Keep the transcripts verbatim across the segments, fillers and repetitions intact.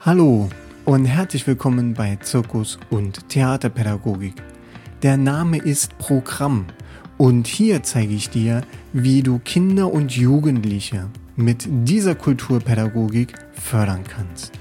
Hallo und herzlich willkommen bei Zirkus und Theaterpädagogik. Der Name ist Programm und hier zeige ich dir, wie du Kinder und Jugendliche mit dieser Kulturpädagogik fördern kannst.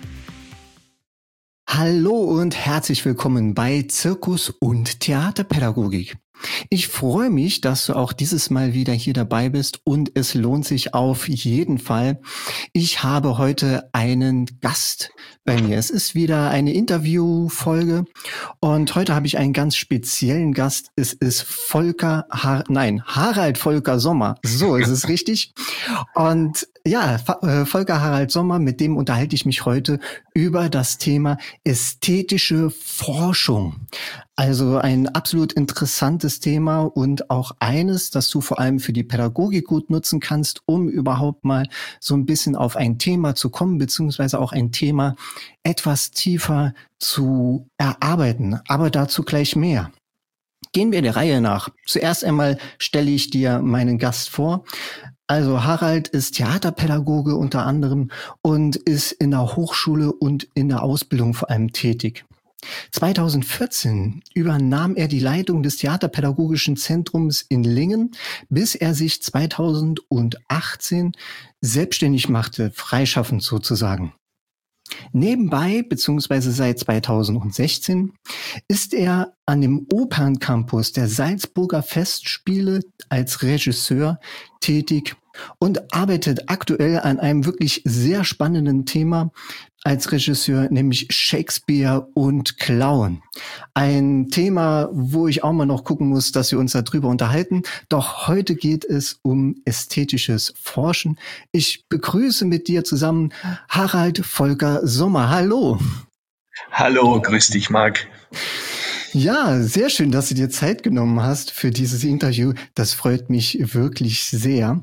Hallo und herzlich willkommen bei Zirkus und Theaterpädagogik. Ich freue mich, dass du auch dieses Mal wieder hier dabei bist und es lohnt sich auf jeden Fall. Ich habe heute einen Gast bei mir. Es ist wieder eine Interviewfolge und heute habe ich einen ganz speziellen Gast. Es ist Volker, Har- nein, Harald Volker Sommer. So ist es richtig. Und ja, Fa- Volker Harald Sommer, mit dem unterhalte ich mich heute über das Thema ästhetische Forschung. Also ein absolut interessantes Thema und auch eines, das du vor allem für die Pädagogik gut nutzen kannst, um überhaupt mal so ein bisschen auf ein Thema zu kommen, beziehungsweise auch ein Thema etwas tiefer zu erarbeiten. Aber dazu gleich mehr. Gehen wir der Reihe nach. Zuerst einmal stelle ich dir meinen Gast vor. Also Harald ist Theaterpädagoge unter anderem und ist in der Hochschule und in der Ausbildung vor allem tätig. zweitausendvierzehn übernahm er die Leitung des Theaterpädagogischen Zentrums in Lingen, bis er sich zweitausendachtzehn selbstständig machte, freischaffend sozusagen. Nebenbei, beziehungsweise seit zweitausendsechzehn, ist er an dem Operncampus der Salzburger Festspiele als Regisseur tätig und arbeitet aktuell an einem wirklich sehr spannenden Thema als Regisseur, nämlich Shakespeare und Clown. Ein Thema, wo ich auch mal noch gucken muss, dass wir uns darüber unterhalten. Doch heute geht es um ästhetisches Forschen. Ich begrüße mit dir zusammen Harald Volker Sommer. Hallo. Hallo, grüß dich, Marc. Ja, sehr schön, dass du dir Zeit genommen hast für dieses Interview. Das freut mich wirklich sehr.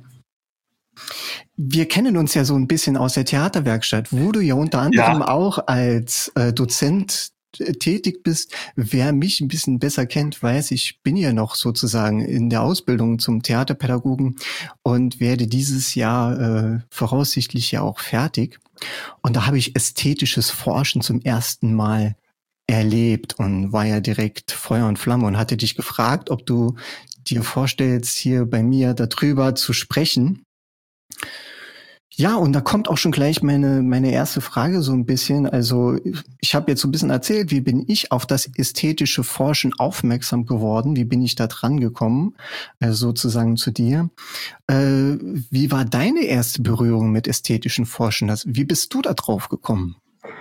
Wir kennen uns ja so ein bisschen aus der Theaterwerkstatt, wo du ja unter anderem Ja. auch als äh, Dozent äh, tätig bist. Wer mich ein bisschen besser kennt, weiß, ich bin ja noch sozusagen in der Ausbildung zum Theaterpädagogen und werde dieses Jahr äh, voraussichtlich ja auch fertig. Und da habe ich ästhetisches Forschen zum ersten Mal erlebt und war ja direkt Feuer und Flamme und hatte dich gefragt, ob du dir vorstellst, hier bei mir darüber zu sprechen. Ja, und da kommt auch schon gleich meine meine erste Frage so ein bisschen. Also ich habe jetzt so ein bisschen erzählt, wie bin ich auf das ästhetische Forschen aufmerksam geworden? Wie bin ich da dran gekommen, also sozusagen zu dir? Äh, wie war deine erste Berührung mit ästhetischen Forschen? Das, wie bist du da drauf gekommen?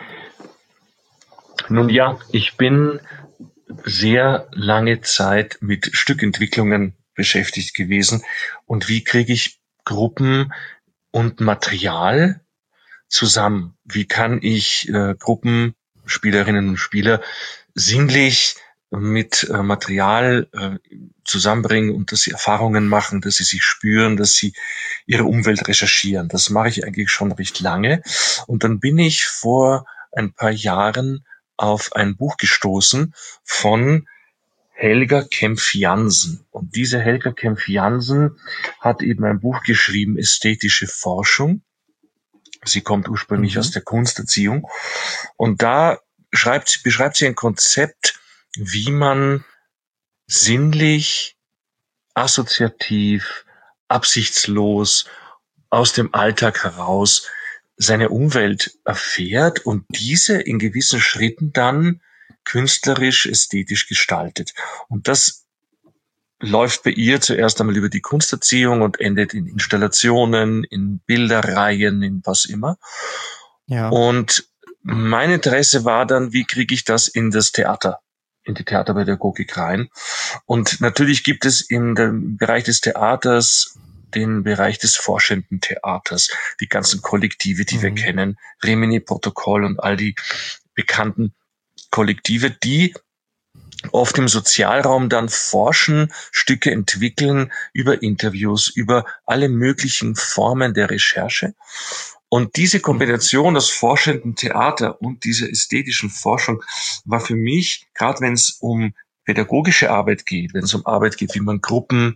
Nun ja, ich bin sehr lange Zeit mit Stückentwicklungen beschäftigt gewesen. Und wie kriege ich Gruppen und Material zusammen? Wie kann ich äh, Gruppen, Spielerinnen und Spieler sinnlich mit äh, Material äh, zusammenbringen und dass sie Erfahrungen machen, dass sie sich spüren, dass sie ihre Umwelt recherchieren. Das mache ich eigentlich schon recht lange. Und dann bin ich vor ein paar Jahren auf ein Buch gestoßen von Helga Kempf-Jansen. Und diese Helga Kempf-Jansen hat eben ein Buch geschrieben, Ästhetische Forschung. Sie kommt ursprünglich mhm. aus der Kunsterziehung. Und da schreibt, beschreibt sie ein Konzept, wie man sinnlich, assoziativ, absichtslos aus dem Alltag heraus seine Umwelt erfährt und diese in gewissen Schritten dann künstlerisch, ästhetisch gestaltet. Und das läuft bei ihr zuerst einmal über die Kunsterziehung und endet in Installationen, in Bilderreihen, in was immer. Ja. Und mein Interesse war dann, wie kriege ich das in das Theater, in die Theaterpädagogik rein? Und natürlich gibt es in dem Bereich des Theaters den Bereich des forschenden Theaters, die ganzen Kollektive, die mhm. wir kennen, Rimini-Protokoll und all die bekannten Kollektive, die oft im Sozialraum dann forschen, Stücke entwickeln über Interviews, über alle möglichen Formen der Recherche. Und diese Kombination aus forschendem Theater und dieser ästhetischen Forschung war für mich, gerade wenn es um pädagogische Arbeit geht, wenn es um Arbeit geht, wie man Gruppen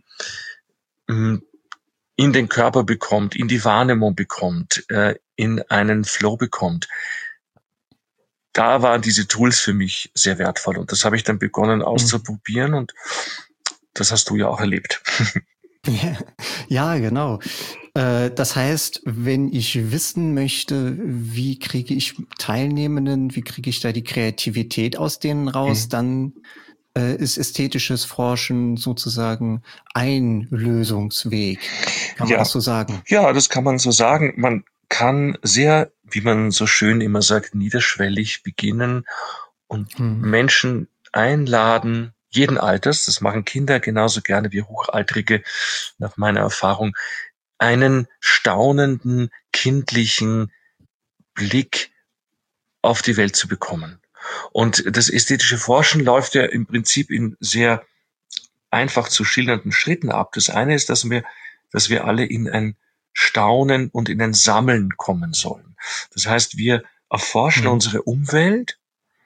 in den Körper bekommt, in die Wahrnehmung bekommt, in einen Flow bekommt, da waren diese Tools für mich sehr wertvoll. Und das habe ich dann begonnen Mhm. auszuprobieren und das hast du ja auch erlebt. Ja, genau. Äh, das heißt, wenn ich wissen möchte, wie kriege ich Teilnehmenden, wie kriege ich da die Kreativität aus denen raus, Mhm. dann äh, ist ästhetisches Forschen sozusagen ein Lösungsweg. Kann man das Ja, so sagen? ja, das kann man so sagen. Man kann sehr, wie man so schön immer sagt, niederschwellig beginnen und Hm. Menschen einladen, jeden Alters, das machen Kinder genauso gerne wie Hochaltrige, nach meiner Erfahrung, einen staunenden, kindlichen Blick auf die Welt zu bekommen. Und das ästhetische Forschen läuft ja im Prinzip in sehr einfach zu schildernden Schritten ab. Das eine ist, dass wir, dass wir alle in ein Staunen und in ein Sammeln kommen sollen. Das heißt, wir erforschen Hm. unsere Umwelt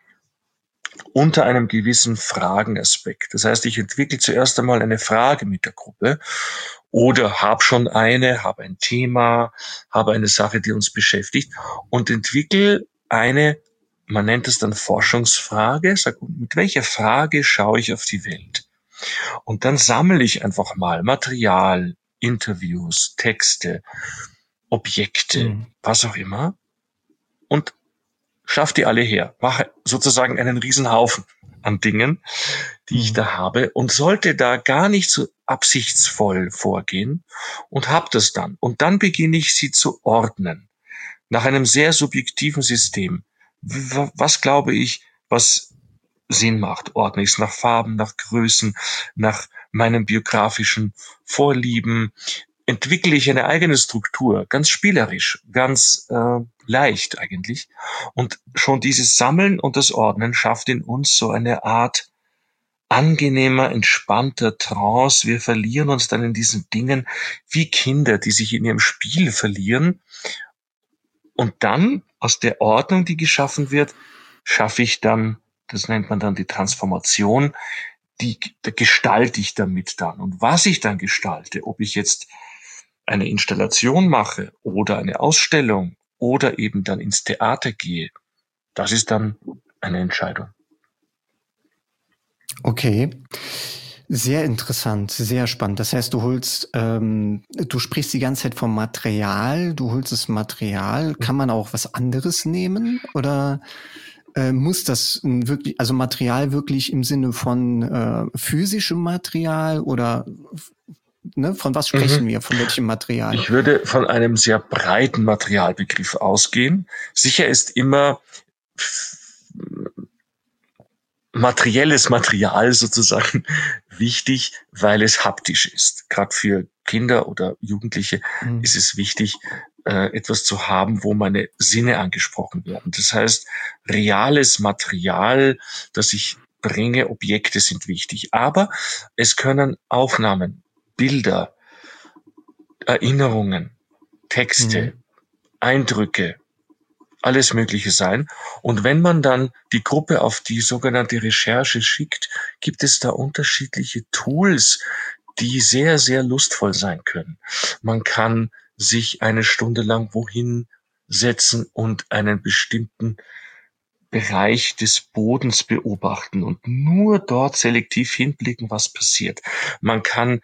unter einem gewissen Fragenaspekt. Das heißt, ich entwickle zuerst einmal eine Frage mit der Gruppe oder habe schon eine, habe ein Thema, habe eine Sache, die uns beschäftigt und entwickle eine, man nennt es dann Forschungsfrage, sag, mit welcher Frage schaue ich auf die Welt? Und dann sammle ich einfach mal Material, Interviews, Texte, Objekte, Hm. was auch immer und schaff die alle her. Mache sozusagen einen Riesenhaufen an Dingen, die ich Hm. da habe und sollte da gar nicht so absichtsvoll vorgehen und hab das dann. Und dann beginne ich sie zu ordnen nach einem sehr subjektiven System. Was glaube ich, was Sinn macht? Ordne ich es nach Farben, nach Größen, nach meinen biografischen Vorlieben, entwickle ich eine eigene Struktur, ganz spielerisch, ganz äh, leicht eigentlich. Und schon dieses Sammeln und das Ordnen schafft in uns so eine Art angenehmer, entspannter Trance. Wir verlieren uns dann in diesen Dingen wie Kinder, die sich in ihrem Spiel verlieren. Und dann, aus der Ordnung, die geschaffen wird, schaffe ich dann, das nennt man dann die Transformation, die gestalte ich damit dann. Und was ich dann gestalte, ob ich jetzt eine Installation mache oder eine Ausstellung oder eben dann ins Theater gehe, das ist dann eine Entscheidung. Okay. Sehr interessant, sehr spannend. Das heißt, du holst, ähm, du sprichst die ganze Zeit vom Material, du holst das Material. Kann man auch was anderes nehmen oder äh, muss das wirklich, also Material wirklich im Sinne von äh, physischem Material oder ne, von was Mhm. sprechen wir? Von welchem Material? Ich würde von einem sehr breiten Materialbegriff ausgehen. Sicher ist immer materielles Material sozusagen wichtig, weil es haptisch ist. Gerade für Kinder oder Jugendliche Hm. ist es wichtig, äh, etwas zu haben, wo meine Sinne angesprochen werden. Das heißt, reales Material, das ich bringe, Objekte sind wichtig. Aber es können Aufnahmen, Bilder, Erinnerungen, Hm. Texte, Eindrücke, alles Mögliche sein. Und wenn man dann die Gruppe auf die sogenannte Recherche schickt, gibt es da unterschiedliche Tools, die sehr, sehr lustvoll sein können. Man kann sich eine Stunde lang wohin setzen und einen bestimmten Bereich des Bodens beobachten und nur dort selektiv hinblicken, was passiert. Man kann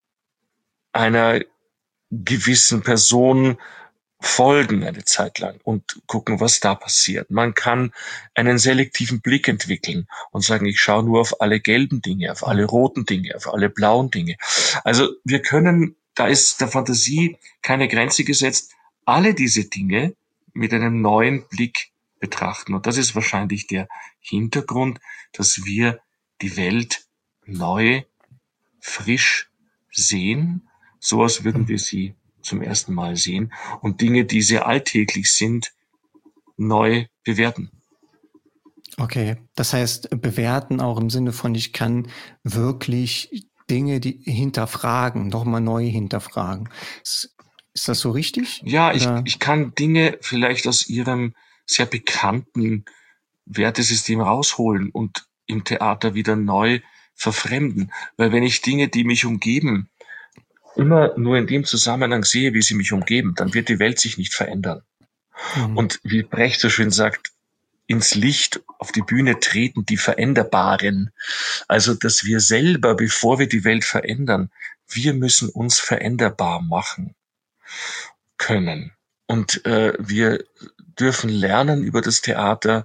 einer gewissen Person folgen eine Zeit lang und gucken, was da passiert. Man kann einen selektiven Blick entwickeln und sagen, ich schaue nur auf alle gelben Dinge, auf alle Hm. roten Dinge, auf alle blauen Dinge. Also wir können, da ist der Fantasie keine Grenze gesetzt, alle diese Dinge mit einem neuen Blick betrachten. Und das ist wahrscheinlich der Hintergrund, dass wir die Welt neu, frisch sehen, so als würden wir sie zum ersten Mal sehen und Dinge, die sehr alltäglich sind, neu bewerten. Okay, das heißt, bewerten auch im Sinne von, ich kann wirklich Dinge, die hinterfragen, nochmal neu hinterfragen. Ist, ist das so richtig? Ja, ich, Oder? ich kann Dinge vielleicht aus ihrem sehr bekannten Wertesystem rausholen und im Theater wieder neu verfremden. Weil wenn ich Dinge, die mich umgeben, immer nur in dem Zusammenhang sehe, wie sie mich umgeben, dann wird die Welt sich nicht verändern. Hm. Und wie Brecht so schön sagt, ins Licht auf die Bühne treten, die Veränderbaren. Also, dass wir selber, bevor wir die Welt verändern, wir müssen uns veränderbar machen können. Und äh, wir dürfen lernen über das Theater,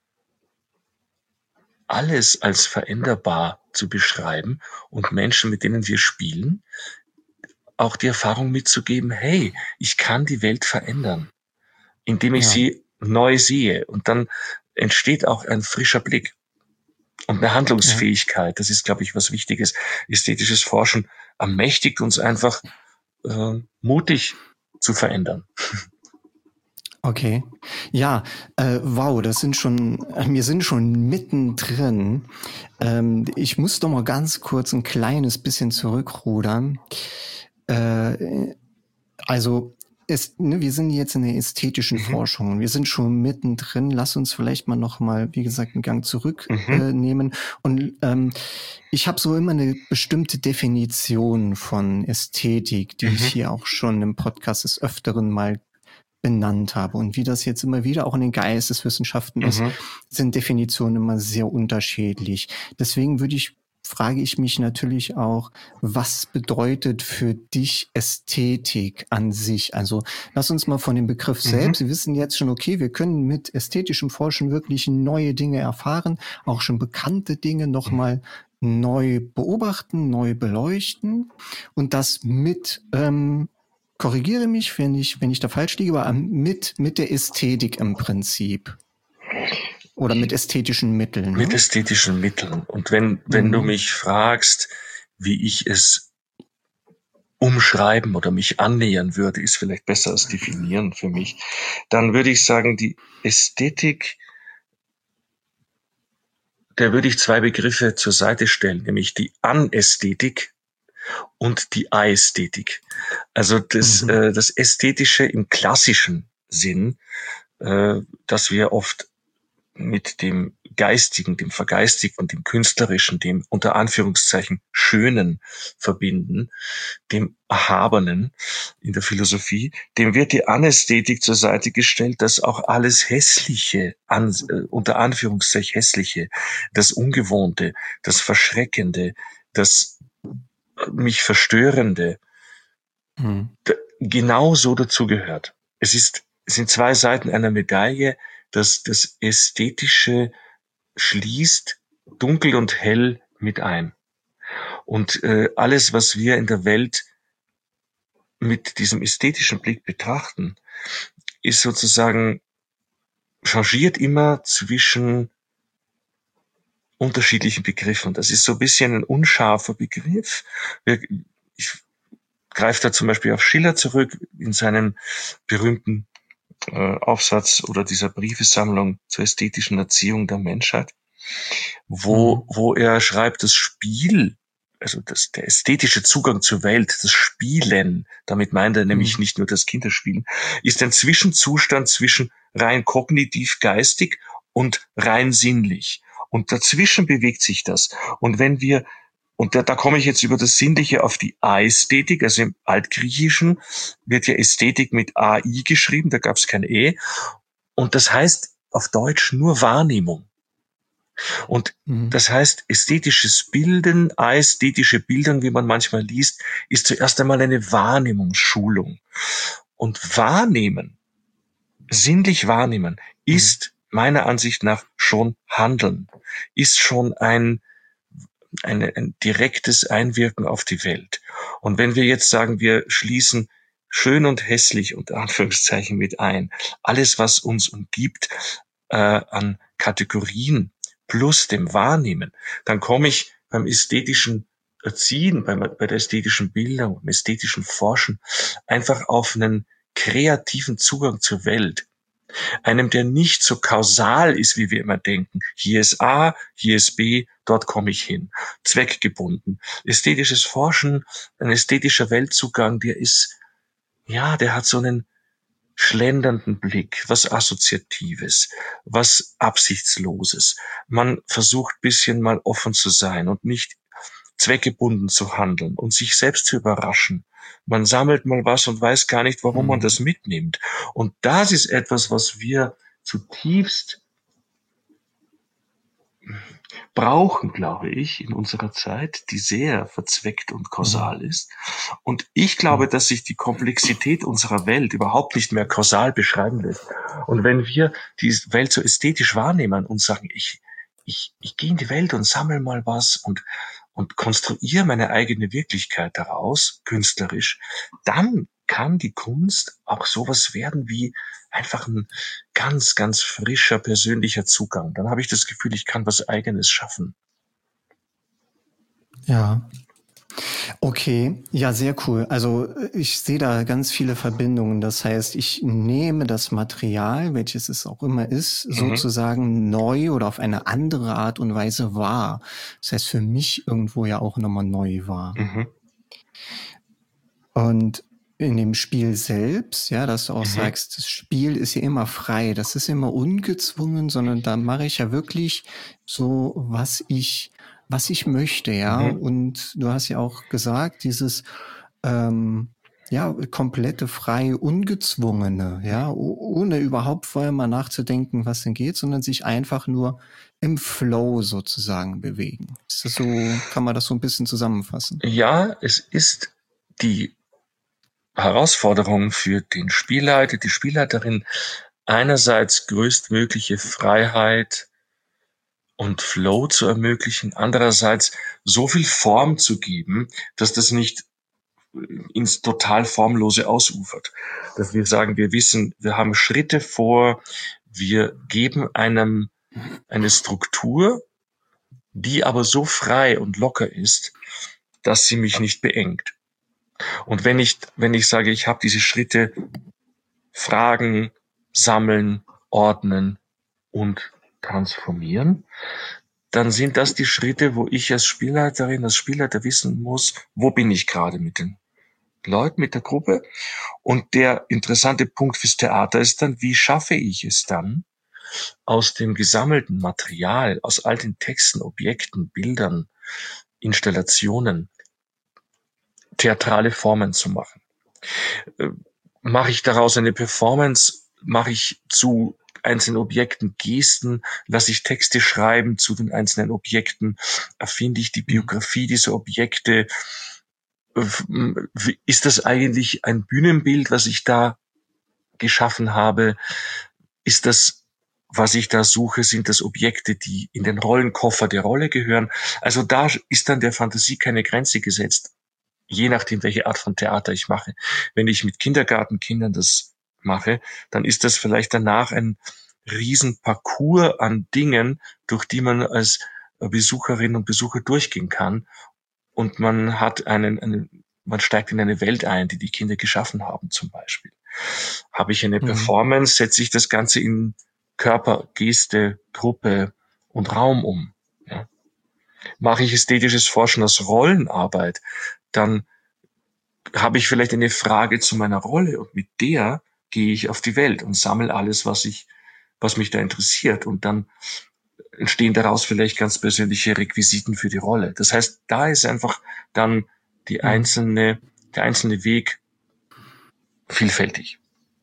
alles als veränderbar zu beschreiben und Menschen, mit denen wir spielen, auch die Erfahrung mitzugeben, hey, ich kann die Welt verändern, indem ich Ja. sie neu sehe. Und dann entsteht auch ein frischer Blick und eine Handlungsfähigkeit. Das ist, glaube ich, was Wichtiges. Ästhetisches Forschen ermächtigt uns einfach, äh, mutig zu verändern. Okay. Ja, äh, wow, das sind schon, äh, wir sind schon mittendrin. Ähm, ich muss doch mal ganz kurz ein kleines bisschen zurückrudern. Äh, also, es, ne, wir sind jetzt in der ästhetischen Mhm. Forschung. Wir sind schon mittendrin. Lass uns vielleicht mal noch mal, wie gesagt, einen Gang zurücknehmen. Mhm. Äh, nehmen. Und ähm, ich habe so immer eine bestimmte Definition von Ästhetik, die Mhm. ich hier auch schon im Podcast des Öfteren mal benannt habe. Und wie das jetzt immer wieder auch in den Geisteswissenschaften ist, Mhm. sind Definitionen immer sehr unterschiedlich. Deswegen würde ich, frage ich mich natürlich auch, was bedeutet für dich Ästhetik an sich? Also lass uns mal von dem Begriff Mhm. selbst. Wir wissen jetzt schon, okay, wir können mit ästhetischem Forschen wirklich neue Dinge erfahren, auch schon bekannte Dinge nochmal neu beobachten, neu beleuchten und das mit ähm, korrigiere mich, wenn ich, wenn ich da falsch liege, aber mit, mit der Ästhetik im Prinzip. Oder mit ästhetischen Mitteln. Mit Ne? ästhetischen Mitteln. Und wenn, wenn Mhm. du mich fragst, wie ich es umschreiben oder mich annähern würde, ist vielleicht besser als definieren für mich, dann würde ich sagen, die Ästhetik, da würde ich zwei Begriffe zur Seite stellen, nämlich die Anästhetik und die Ästhetik. Also das, Mhm. äh, das Ästhetische im klassischen Sinn, äh, dass wir oft mit dem Geistigen, dem Vergeistigten, dem Künstlerischen, dem unter Anführungszeichen Schönen verbinden, dem Erhabenen in der Philosophie, dem wird die Anästhetik zur Seite gestellt, dass auch alles Hässliche, an, äh, unter Anführungszeichen Hässliche, das Ungewohnte, das Verschreckende, das mich Verstörende, Mhm. genauso dazugehört. Es ist, es sind zwei Seiten einer Medaille, dass das Ästhetische schließt dunkel und hell mit ein. Und äh, alles, was wir in der Welt mit diesem ästhetischen Blick betrachten, ist sozusagen, changiert immer zwischen unterschiedlichen Begriffen. Das ist so ein bisschen ein unscharfer Begriff. Ich greife da zum Beispiel auf Schiller zurück in seinem berühmten äh, Aufsatz oder dieser Briefesammlung zur ästhetischen Erziehung der Menschheit, wo, Mhm. wo er schreibt, das Spiel, also das, der ästhetische Zugang zur Welt, das Spielen, damit meint er nämlich Mhm. nicht nur das Kinderspielen, ist ein Zwischenzustand zwischen rein kognitiv geistig und rein sinnlich. Und dazwischen bewegt sich das. Und wenn wir, und da, da komme ich jetzt über das Sinnliche auf die Ästhetik, also im Altgriechischen wird ja Ästhetik mit A I geschrieben, da gab es kein E. Und das heißt auf Deutsch nur Wahrnehmung. Und Mhm. das heißt, ästhetisches Bilden, ästhetische Bildung, wie man manchmal liest, ist zuerst einmal eine Wahrnehmungsschulung. Und wahrnehmen, sinnlich wahrnehmen, Mhm. ist meiner Ansicht nach schon Handeln, ist schon ein, eine, ein direktes Einwirken auf die Welt. Und wenn wir jetzt sagen, wir schließen schön und hässlich unter Anführungszeichen mit ein, alles, was uns umgibt, äh, an Kategorien plus dem Wahrnehmen, dann komme ich beim ästhetischen Erziehen, bei, bei der ästhetischen Bildung, beim ästhetischen Forschen einfach auf einen kreativen Zugang zur Welt. Einem, der nicht so kausal ist, wie wir immer denken. Hier ist A, hier ist B, dort komme ich hin. Zweckgebunden. Ästhetisches Forschen, ein ästhetischer Weltzugang, der ist, ja, der hat so einen schlendernden Blick, was Assoziatives, was Absichtsloses. Man versucht bisschen mal offen zu sein und nicht zweckgebunden zu handeln und sich selbst zu überraschen. Man sammelt mal was und weiß gar nicht, warum man Mhm. das mitnimmt. Und das ist etwas, was wir zutiefst brauchen, glaube ich, in unserer Zeit, die sehr verzweckt und kausal Mhm. ist. Und ich glaube, Mhm. dass sich die Komplexität unserer Welt überhaupt nicht mehr kausal beschreiben lässt. Und wenn wir die Welt so ästhetisch wahrnehmen und sagen, ich, ich, ich gehe in die Welt und sammle mal was und, und konstruiere meine eigene Wirklichkeit daraus, künstlerisch, dann kann die Kunst auch sowas werden wie einfach ein ganz, ganz frischer persönlicher Zugang. Dann habe ich das Gefühl, ich kann was Eigenes schaffen. Ja. Okay, ja, sehr cool. Also äh, ich sehe da ganz viele Verbindungen. Das heißt, ich nehme das Material, welches es auch immer ist, Mhm. sozusagen neu oder auf eine andere Art und Weise wahr. Das heißt, für mich irgendwo ja auch nochmal neu wahr. Mhm. Und in dem Spiel selbst, ja, dass du auch Mhm. sagst, das Spiel ist ja immer frei, das ist immer ungezwungen, sondern da mache ich ja wirklich so, was ich, was ich möchte, ja. Mhm. Und du hast ja auch gesagt, dieses ähm, ja, komplette freie, ungezwungene, ja, o- ohne überhaupt vorher mal nachzudenken, was denn geht, sondern sich einfach nur im Flow sozusagen bewegen. Ist das so, kann man das so ein bisschen zusammenfassen? Ja, es ist die Herausforderung für den Spielleiter, die Spielleiterin, einerseits größtmögliche Freiheit und Flow zu ermöglichen, andererseits so viel Form zu geben, dass das nicht ins total Formlose ausufert. Dass wir sagen, wir wissen, wir haben Schritte vor, wir geben einem eine Struktur, die aber so frei und locker ist, dass sie mich nicht beengt. Und wenn ich, wenn ich sage, ich habe diese Schritte fragen, sammeln, ordnen und transformieren, dann sind das die Schritte, wo ich als Spielleiterin, als Spielleiter wissen muss, wo bin ich gerade mit den Leuten, mit der Gruppe. Und der interessante Punkt fürs Theater ist dann, wie schaffe ich es dann, aus dem gesammelten Material, aus all den Texten, Objekten, Bildern, Installationen, theatrale Formen zu machen. Äh, mache ich daraus eine Performance? Mache ich zu einzelnen Objekten Gesten? Lasse ich Texte schreiben zu den einzelnen Objekten? Erfinde ich die Mhm. Biografie dieser Objekte? Ist das eigentlich ein Bühnenbild, was ich da geschaffen habe? Ist das, was ich da suche, sind das Objekte, die in den Rollenkoffer der Rolle gehören? Also da ist dann der Fantasie keine Grenze gesetzt, je nachdem, welche Art von Theater ich mache. Wenn ich mit Kindergartenkindern das mache, dann ist das vielleicht danach ein Riesenparcours an Dingen, durch die man als Besucherin und Besucher durchgehen kann. Und man hat einen, einen, man steigt in eine Welt ein, die die Kinder geschaffen haben, zum Beispiel. Habe ich eine Mhm. Performance, setze ich das Ganze in Körper, Geste, Gruppe und Raum um. Ja. Mache ich ästhetisches Forschen als Rollenarbeit, dann habe ich vielleicht eine Frage zu meiner Rolle und mit der gehe ich auf die Welt und sammle alles, was ich, was mich da interessiert. Und dann entstehen daraus vielleicht ganz persönliche Requisiten für die Rolle. Das heißt, da ist einfach dann die Mhm. einzelne, der einzelne Weg vielfältig.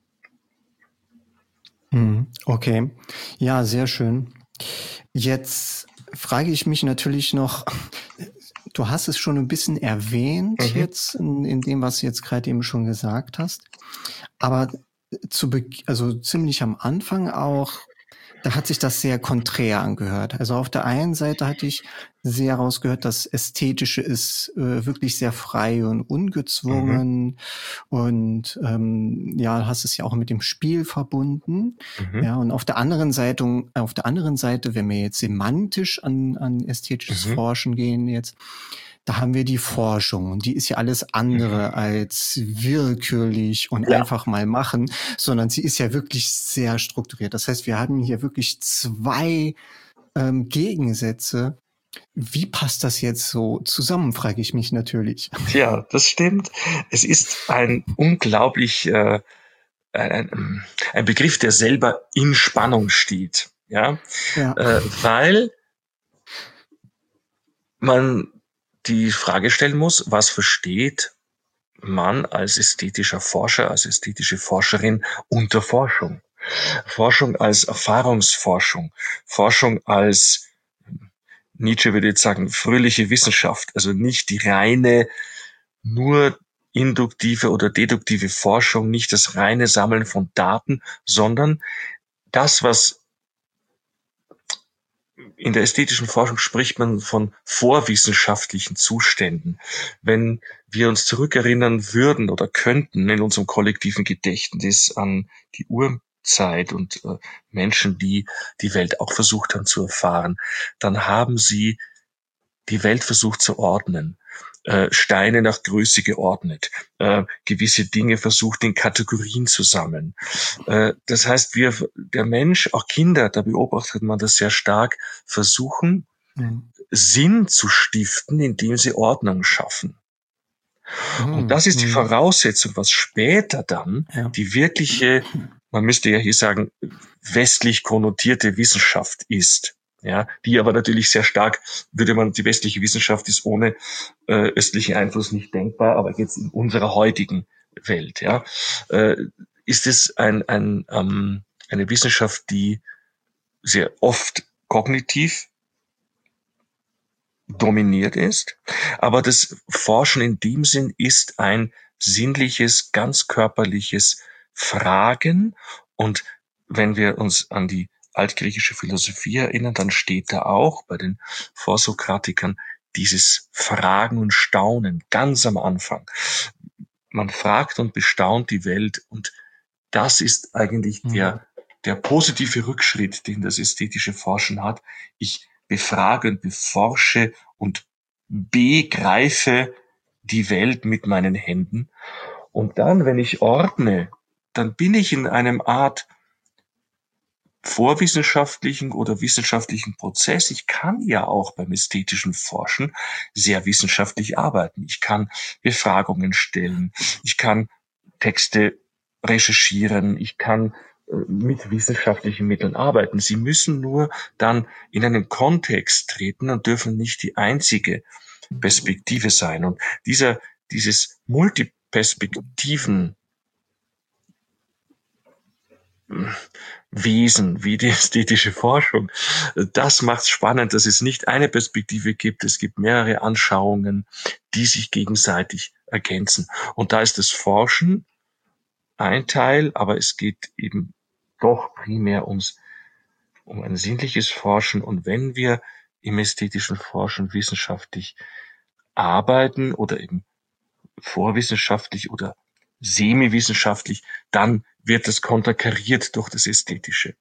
Mhm. Okay. Ja, sehr schön. Jetzt frage ich mich natürlich noch, du hast es schon ein bisschen erwähnt Mhm. jetzt in, in dem, was du jetzt gerade eben schon gesagt hast, aber zu Be also ziemlich am Anfang auch, da hat sich das sehr konträr angehört. Also auf der einen Seite hatte ich sehr rausgehört, das Ästhetische ist äh, wirklich sehr frei und Mhm. ungezwungen und ähm, ja, hast es ja auch mit dem Spiel verbunden. Mhm. Ja, und auf der anderen Seite, auf der anderen Seite, wenn wir jetzt semantisch an, an ästhetisches Mhm. Forschen gehen jetzt, da haben wir die Forschung und die ist ja alles Mhm. andere als willkürlich und Ja. einfach mal machen, sondern sie ist ja wirklich sehr strukturiert. Das heißt, wir haben hier wirklich zwei ähm, Gegensätze. Wie passt das jetzt so zusammen, frage ich mich natürlich. Ja, das stimmt. Es ist ein unglaublich äh, ein, ein Begriff, der selber in Spannung steht, ja, Ja. äh, weil man die Frage stellen muss, was versteht man als ästhetischer Forscher, als ästhetische Forscherin unter Forschung? Forschung als Erfahrungsforschung, Forschung als Nietzsche würde jetzt sagen, fröhliche Wissenschaft, also nicht die reine, nur induktive oder deduktive Forschung, nicht das reine Sammeln von Daten, sondern das, was in der ästhetischen Forschung spricht man von vorwissenschaftlichen Zuständen. Wenn wir uns zurückerinnern würden oder könnten in unserem kollektiven Gedächtnis an die Urzeit und äh, Menschen, die die Welt auch versucht haben zu erfahren, dann haben sie die Welt versucht zu ordnen, äh, Steine nach Größe geordnet, äh, gewisse Dinge versucht in Kategorien zu sammeln. Äh, das heißt, wir, der Mensch, auch Kinder, da beobachtet man das sehr stark, versuchen, Mhm. Sinn zu stiften, indem sie Ordnung schaffen. Und Mhm. das ist die Mhm. Voraussetzung, was später dann Ja. die wirkliche, man müsste ja hier sagen, westlich konnotierte Wissenschaft ist. Ja, die aber natürlich sehr stark, würde man, die westliche Wissenschaft ist ohne äh, östlichen Einfluss nicht denkbar, aber jetzt in unserer heutigen Welt, ja, äh, ist es ein, ein, ähm, eine Wissenschaft, die sehr oft kognitiv dominiert ist. Aber das Forschen in dem Sinn ist ein sinnliches, ganz körperliches Fragen. Und wenn wir uns an die altgriechische Philosophie erinnern, dann steht da auch bei den Vorsokratikern dieses Fragen und Staunen ganz am Anfang. Man fragt und bestaunt die Welt, und das ist eigentlich Mhm. der, der positive Rückschritt, den das ästhetische Forschen hat. Ich befrage und beforsche und begreife die Welt mit meinen Händen. Und dann, wenn ich ordne, dann bin ich in einem Art vorwissenschaftlichen oder wissenschaftlichen Prozess. Ich kann ja auch beim ästhetischen Forschen sehr wissenschaftlich arbeiten. Ich kann Befragungen stellen. Ich kann Texte recherchieren. Ich kann äh, mit wissenschaftlichen Mitteln arbeiten. Sie müssen nur dann in einen Kontext treten und dürfen nicht die einzige Perspektive sein. Und dieser, dieses Multiperspektiven Wesen wie die ästhetische Forschung. Das macht es spannend, dass es nicht eine Perspektive gibt. Es gibt mehrere Anschauungen, die sich gegenseitig ergänzen. Und da ist das Forschen ein Teil, aber es geht eben doch primär ums, um ein sinnliches Forschen. Und wenn wir im ästhetischen Forschen wissenschaftlich arbeiten oder eben vorwissenschaftlich oder semi-wissenschaftlich, dann wird das konterkariert durch das Ästhetische.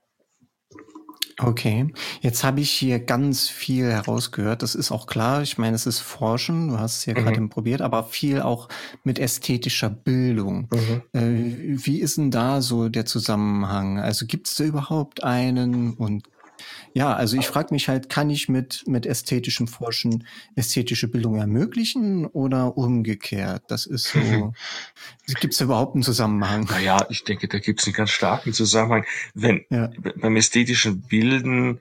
Okay, jetzt habe ich hier ganz viel herausgehört. Das ist auch klar. Ich meine, es ist Forschen, du hast es ja gerade Mhm. eben probiert, aber viel auch mit ästhetischer Bildung. Mhm. Äh, wie ist denn da so der Zusammenhang? Also gibt es da überhaupt einen? Und ja, also ich frage mich halt, kann ich mit, mit ästhetischem Forschen ästhetische Bildung ermöglichen oder umgekehrt? Das ist so, gibt es da überhaupt einen Zusammenhang? Naja, ich denke, da gibt es einen ganz starken Zusammenhang. Wenn Ja. beim ästhetischen Bilden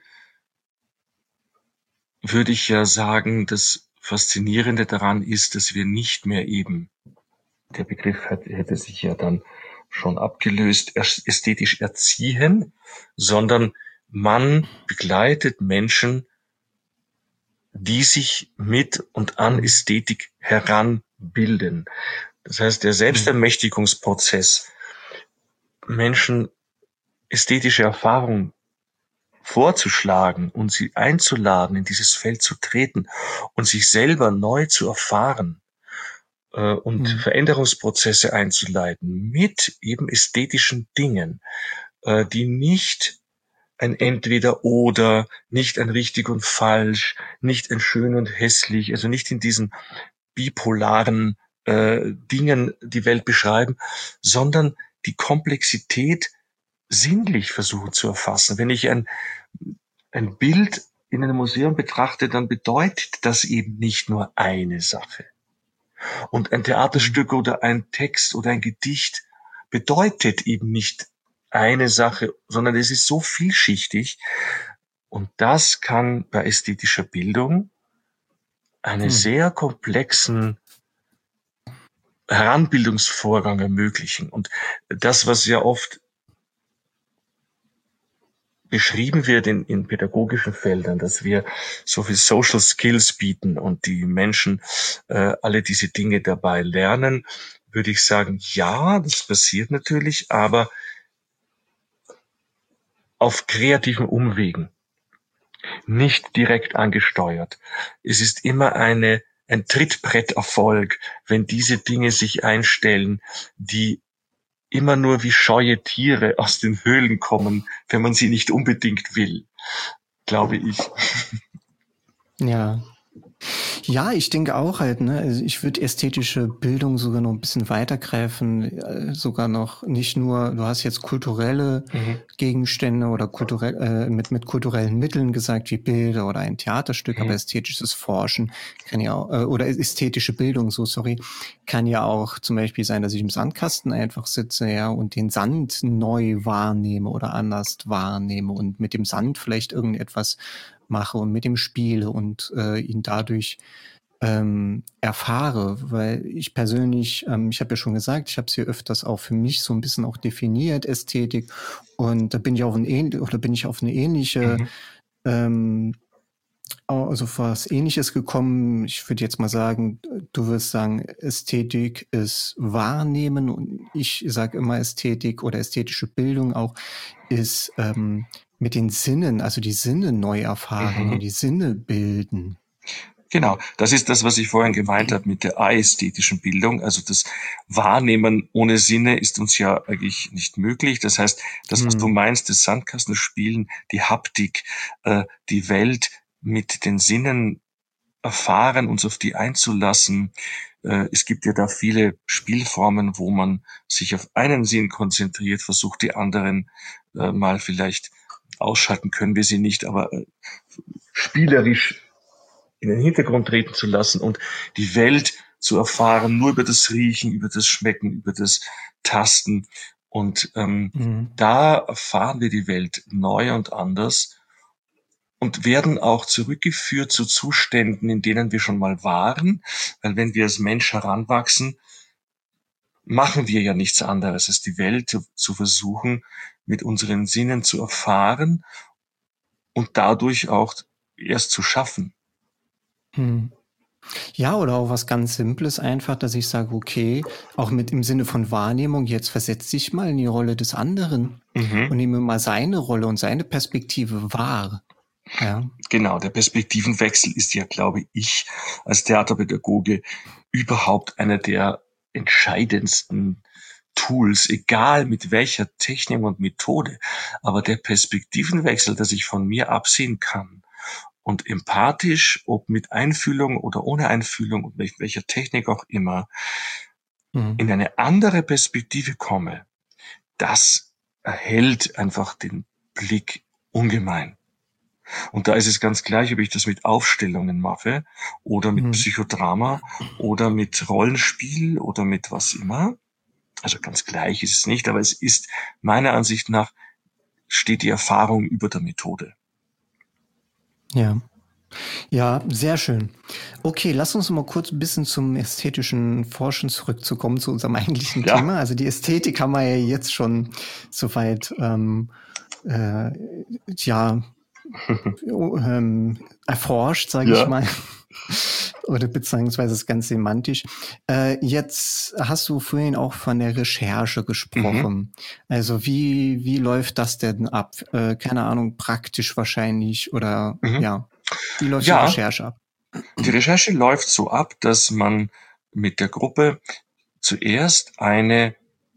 würde ich ja sagen, das Faszinierende daran ist, dass wir nicht mehr eben, der Begriff hat, hätte sich ja dann schon abgelöst, ästhetisch erziehen, sondern man begleitet Menschen, die sich mit und an Hm. Ästhetik heranbilden. Das heißt, der Hm. Selbstermächtigungsprozess, Menschen ästhetische Erfahrungen vorzuschlagen und sie einzuladen, in dieses Feld zu treten und sich selber neu zu erfahren äh, und Hm. Veränderungsprozesse einzuleiten mit eben ästhetischen Dingen, äh, die nicht ein Entweder-Oder, nicht ein richtig und falsch, nicht ein schön und hässlich, also nicht in diesen bipolaren äh, Dingen die Welt beschreiben, sondern die Komplexität sinnlich versuchen zu erfassen. Wenn ich ein, ein Bild in einem Museum betrachte, dann bedeutet das eben nicht nur eine Sache. Und ein Hm. Theaterstück oder ein Text oder ein Gedicht bedeutet eben nicht eine Sache, sondern es ist so vielschichtig. Und das kann bei ästhetischer Bildung einen Hm. sehr komplexen Heranbildungsvorgang ermöglichen. Und das, was ja oft beschrieben wird in, in pädagogischen Feldern, dass wir so viel Social Skills bieten und die Menschen äh, alle diese Dinge dabei lernen, würde ich sagen, ja, das passiert natürlich, aber auf kreativen Umwegen, nicht direkt angesteuert. Es ist immer eine, ein Trittbretterfolg, wenn diese Dinge sich einstellen, die immer nur wie scheue Tiere aus den Höhlen kommen, wenn man sie nicht unbedingt will, glaube ich. Ja. Ja, ich denke auch halt, ne, also ich würde ästhetische Bildung sogar noch ein bisschen weitergreifen, äh, sogar noch nicht nur, du hast jetzt kulturelle Mhm. Gegenstände oder kulturell, äh, mit, mit kulturellen Mitteln gesagt, wie Bilder oder ein Theaterstück, Mhm. aber ästhetisches Forschen kann ja auch, äh, oder ästhetische Bildung, so sorry, kann ja auch zum Beispiel sein, dass ich im Sandkasten einfach sitze, ja, und den Sand neu wahrnehme oder anders wahrnehme und mit dem Sand vielleicht irgendetwas mache und mit dem spiele und äh, ihn dadurch ähm, erfahre, weil ich persönlich, ähm, ich habe ja schon gesagt, ich habe es hier öfters auch für mich so ein bisschen auch definiert, Ästhetik, und da bin ich auf ein ähn- oder bin ich auf eine ähnliche, Mhm. ähm, also was Ähnliches gekommen. Ich würde jetzt mal sagen, du wirst sagen, Ästhetik ist Wahrnehmen, und ich sage immer, Ästhetik oder ästhetische Bildung auch ist ähm, mit den Sinnen, also die Sinne neu erfahren und Mhm. die Sinne bilden. Genau, das ist das, was ich vorhin gemeint habe mit der ästhetischen Bildung. Also das Wahrnehmen ohne Sinne ist uns ja eigentlich nicht möglich. Das heißt, das, was du Hm. meinst, das Sandkastenspielen, die Haptik, äh, die Welt mit den Sinnen erfahren, uns auf die einzulassen. Äh, es gibt ja da viele Spielformen, wo man sich auf einen Sinn konzentriert, versucht die anderen äh, mal vielleicht ausschalten können wir sie nicht, aber äh, spielerisch in den Hintergrund treten zu lassen und die Welt zu erfahren, nur über das Riechen, über das Schmecken, über das Tasten. Und ähm, Hm. da erfahren wir die Welt neu und anders und werden auch zurückgeführt zu Zuständen, in denen wir schon mal waren. Weil wenn wir als Mensch heranwachsen, machen wir ja nichts anderes, als die Welt zu, zu versuchen, mit unseren Sinnen zu erfahren und dadurch auch erst zu schaffen. Hm. Ja, oder auch was ganz Simples einfach, dass ich sage, okay, auch mit im Sinne von Wahrnehmung, jetzt versetz dich mal in die Rolle des anderen Mhm. und nehme mal seine Rolle und seine Perspektive wahr. Ja. Genau, der Perspektivenwechsel ist ja, glaube ich, als Theaterpädagoge überhaupt einer der entscheidendsten Tools, egal mit welcher Technik und Methode. Aber der Perspektivenwechsel, dass ich von mir absehen kann und empathisch, ob mit Einfühlung oder ohne Einfühlung und mit welcher Technik auch immer, Mhm. in eine andere Perspektive komme, das erhält einfach den Blick ungemein. Und da ist es ganz gleich, ob ich das mit Aufstellungen mache oder mit Mhm. Psychodrama oder mit Rollenspiel oder mit was immer. Also ganz gleich ist es nicht, aber es ist meiner Ansicht nach steht die Erfahrung über der Methode. Ja. Ja, sehr schön. Okay, lass uns mal kurz ein bisschen zum ästhetischen Forschen zurückzukommen, zu unserem eigentlichen Ja. Thema. Also die Ästhetik haben wir ja jetzt schon soweit ähm, äh, ja, ähm, erforscht, sage ich Ja. mal. Oder beziehungsweise ist ganz semantisch. Äh, jetzt hast du vorhin auch von der Recherche gesprochen. Mhm. Also wie, wie läuft das denn ab? Äh, keine Ahnung, praktisch wahrscheinlich oder Mhm. ja, wie läuft die Ja, Recherche ab? die Recherche läuft so ab, dass man mit der Gruppe zuerst eine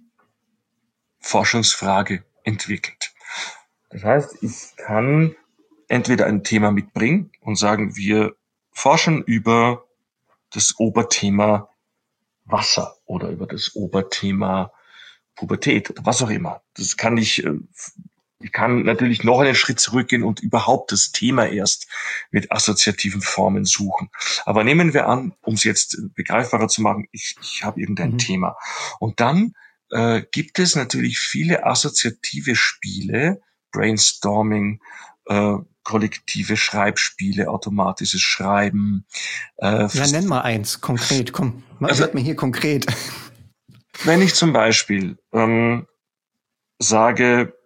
Forschungsfrage entwickelt. Das heißt, ich kann entweder ein Thema mitbringen und sagen, wir forschen über das Oberthema Wasser oder über das Oberthema Pubertät oder was auch immer. Das kann ich, äh, ich kann natürlich noch einen Schritt zurückgehen und überhaupt das Thema erst mit assoziativen Formen suchen. Aber nehmen wir an, um es jetzt begreifbarer zu machen, ich, ich habe irgendein Mhm. Thema. Und dann äh, gibt es natürlich viele assoziative Spiele, Brainstorming, äh, kollektive Schreibspiele, automatisches Schreiben. Äh, Ja, nenn mal eins, konkret, komm, also werd mir hier konkret. wenn ich zum Beispiel ähm, sage,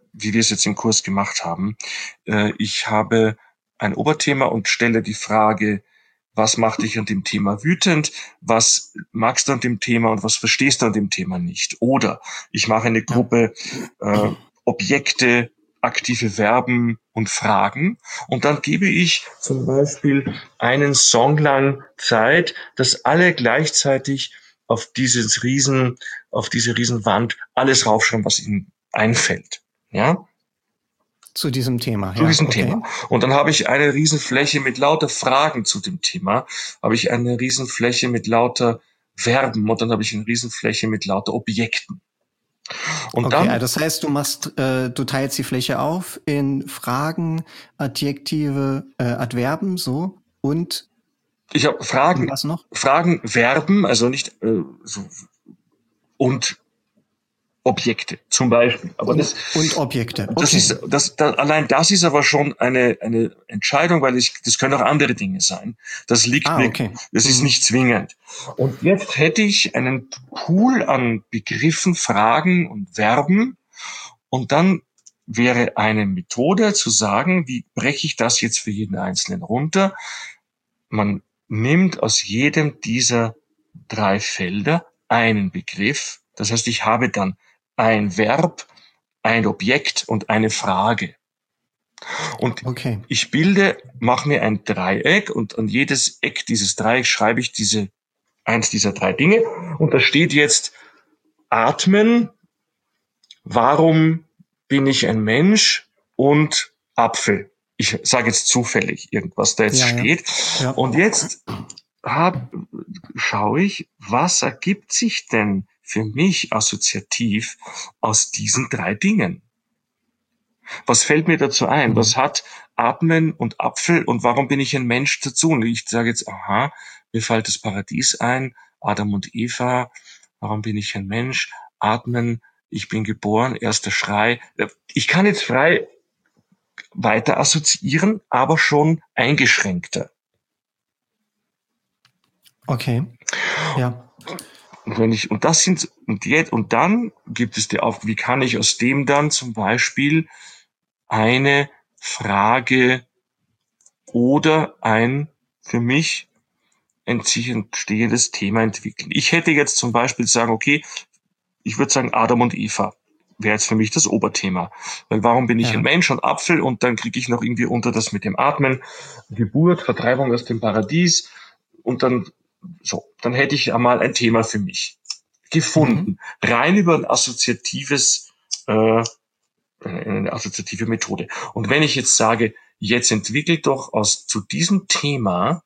wie wir es jetzt im Kurs gemacht haben. Äh, ich habe ein Oberthema und stelle die Frage, was macht dich an dem Thema wütend? Was magst du an dem Thema und was verstehst du an dem Thema nicht? Oder ich mache eine Gruppe äh, Objekte, aktive Verben und Fragen und dann gebe ich zum Beispiel einen Song lang Zeit, dass alle gleichzeitig auf dieses Riesen, auf diese Riesenwand alles raufschreiben, was ihnen einfällt. Ja? Zu diesem Thema, Zu ja, diesem okay. Thema. Und dann habe ich eine Riesenfläche mit lauter Fragen zu dem Thema, habe ich eine Riesenfläche mit lauter Verben und dann habe ich eine Riesenfläche mit lauter Objekten. Und Okay, dann, das heißt, du machst, äh, du teilst die Fläche auf in Fragen, Adjektive, äh, Adverben, so und ich habe und Fragen, was noch? Fragen, Verben, also nicht äh, so, und Objekte zum Beispiel. Aber Und, das, und Objekte. das Okay. ist, das, da, allein das ist aber schon eine, eine Entscheidung, weil ich, das können auch andere Dinge sein. Das liegt Ah, mir, okay. das ist Mhm. nicht zwingend. Und jetzt hätte ich einen Pool an Begriffen, Fragen und Verben und dann wäre eine Methode zu sagen, wie breche ich das jetzt für jeden Einzelnen runter? Man nimmt aus jedem dieser drei Felder einen Begriff. Das heißt, ich habe dann ein Verb, ein Objekt und eine Frage. Und Okay. ich bilde, mache mir ein Dreieck und an jedes Eck dieses Dreiecks schreibe ich diese, eins dieser drei Dinge. Und da steht jetzt Atmen, warum bin ich ein Mensch und Apfel. Ich sage jetzt zufällig irgendwas da jetzt Ja, ja. steht. Ja. Und jetzt hab, schaue ich, was ergibt sich denn für mich assoziativ aus diesen drei Dingen? Was fällt mir dazu ein? Mhm. Was hat Atmen und Apfel und warum bin ich ein Mensch dazu? Und ich sage jetzt, aha, mir fällt das Paradies ein, Adam und Eva, warum bin ich ein Mensch? Atmen, ich bin geboren, erster Schrei. Ich kann jetzt frei weiter assoziieren, aber schon eingeschränkter. Okay. Ja. Und wenn ich, und das sind, und jetzt, und dann gibt es die Aufgabe, wie kann ich aus dem dann zum Beispiel eine Frage oder ein für mich entstehendes Thema entwickeln. Ich hätte jetzt zum Beispiel sagen, okay, ich würde sagen, Adam und Eva wäre jetzt für mich das Oberthema. Weil warum bin ich Ja. ein Mensch und Apfel und dann kriege ich noch irgendwie unter das mit dem Atmen, Geburt, Vertreibung aus dem Paradies und dann so, dann hätte ich einmal ein Thema für mich gefunden. Mhm. Rein über ein assoziatives, äh, eine assoziative Methode. Und wenn ich jetzt sage, jetzt entwickelt doch aus zu diesem Thema,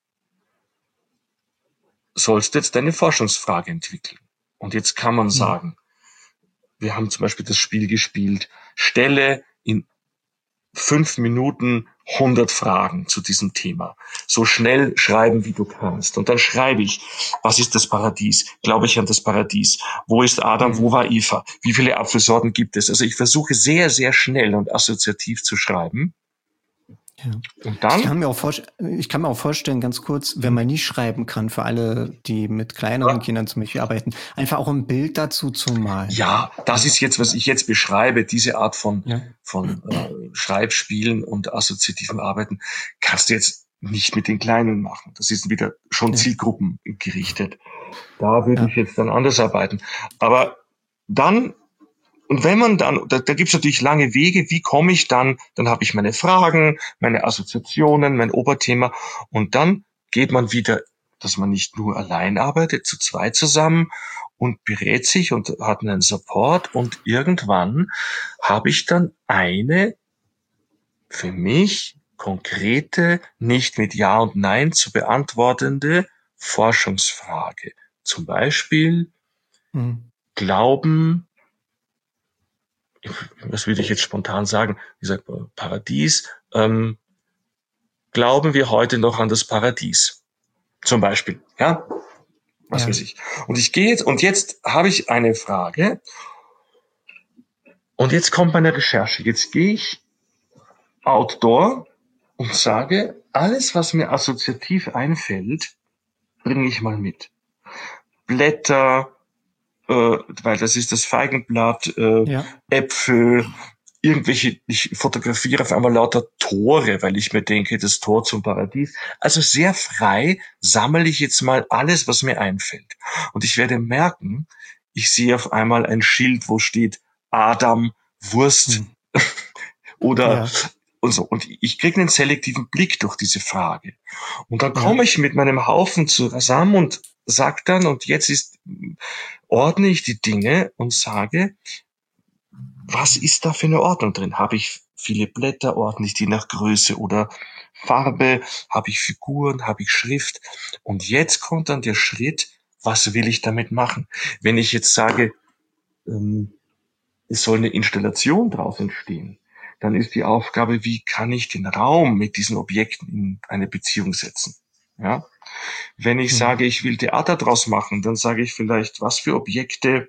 sollst du jetzt deine Forschungsfrage entwickeln. Und jetzt kann man Mhm. sagen, wir haben zum Beispiel das Spiel gespielt, stelle in fünf Minuten hundert Fragen zu diesem Thema. So schnell schreiben, wie du kannst. Und dann schreibe ich, was ist das Paradies? Glaube ich an das Paradies? Wo ist Adam? Mhm. Wo war Eva? Wie viele Apfelsorten gibt es? Also ich versuche sehr, sehr schnell und assoziativ zu schreiben. Ja. Und dann? Ich kann mir auch vorstellen, ich kann mir auch vorstellen, ganz kurz, wenn man nicht schreiben kann, für alle, die mit kleineren Kindern zum Beispiel arbeiten, einfach auch ein Bild dazu zu malen. Ja, das ist jetzt, was ich jetzt beschreibe, diese Art von, Ja. von äh, Schreibspielen und assoziativem Arbeiten, kannst du jetzt nicht mit den Kleinen machen. Das ist wieder schon Ja. Zielgruppen gerichtet. Da würde Ja. ich jetzt dann anders arbeiten. Aber dann, und wenn man dann, da, da gibt es natürlich lange Wege, wie komme ich dann, dann habe ich meine Fragen, meine Assoziationen, mein Oberthema und dann geht man wieder, dass man nicht nur allein arbeitet, zu zweit zusammen und berät sich und hat einen Support und irgendwann habe ich dann eine für mich konkrete, nicht mit Ja und Nein zu beantwortende Forschungsfrage. Zum Beispiel, Mhm. glauben, was würde ich jetzt spontan sagen, wie sagt man, Paradies, ähm, glauben wir heute noch an das Paradies? Zum Beispiel, ja, was Ja. weiß ich. Und ich gehe jetzt, und jetzt habe ich eine Frage, und jetzt kommt meine Recherche. Jetzt gehe ich outdoor und sage, alles, was mir assoziativ einfällt, bringe ich mal mit. Blätter, äh, weil das ist das Feigenblatt, äh, Ja. Äpfel, irgendwelche, ich fotografiere auf einmal lauter Tore, weil ich mir denke, das Tor zum Paradies. Also sehr frei sammle ich jetzt mal alles, was mir einfällt. Und ich werde merken, ich sehe auf einmal ein Schild, wo steht Adam, Wurst Hm. oder Ja, und so. Und ich kriege einen selektiven Blick durch diese Frage. Und dann ja. komme ich mit meinem Haufen zusammen und sag dann, und jetzt ist, ordne ich die Dinge und sage, was ist da für eine Ordnung drin? Habe ich viele Blätter, ordne ich die nach Größe oder Farbe? Habe ich Figuren? Habe ich Schrift? Und jetzt kommt dann der Schritt, was will ich damit machen? Wenn ich jetzt sage, ähm, es soll eine Installation draus entstehen, dann ist die Aufgabe, wie kann ich den Raum mit diesen Objekten in eine Beziehung setzen? Ja? Wenn ich Hm. sage, ich will Theater draus machen, dann sage ich vielleicht, was für Objekte,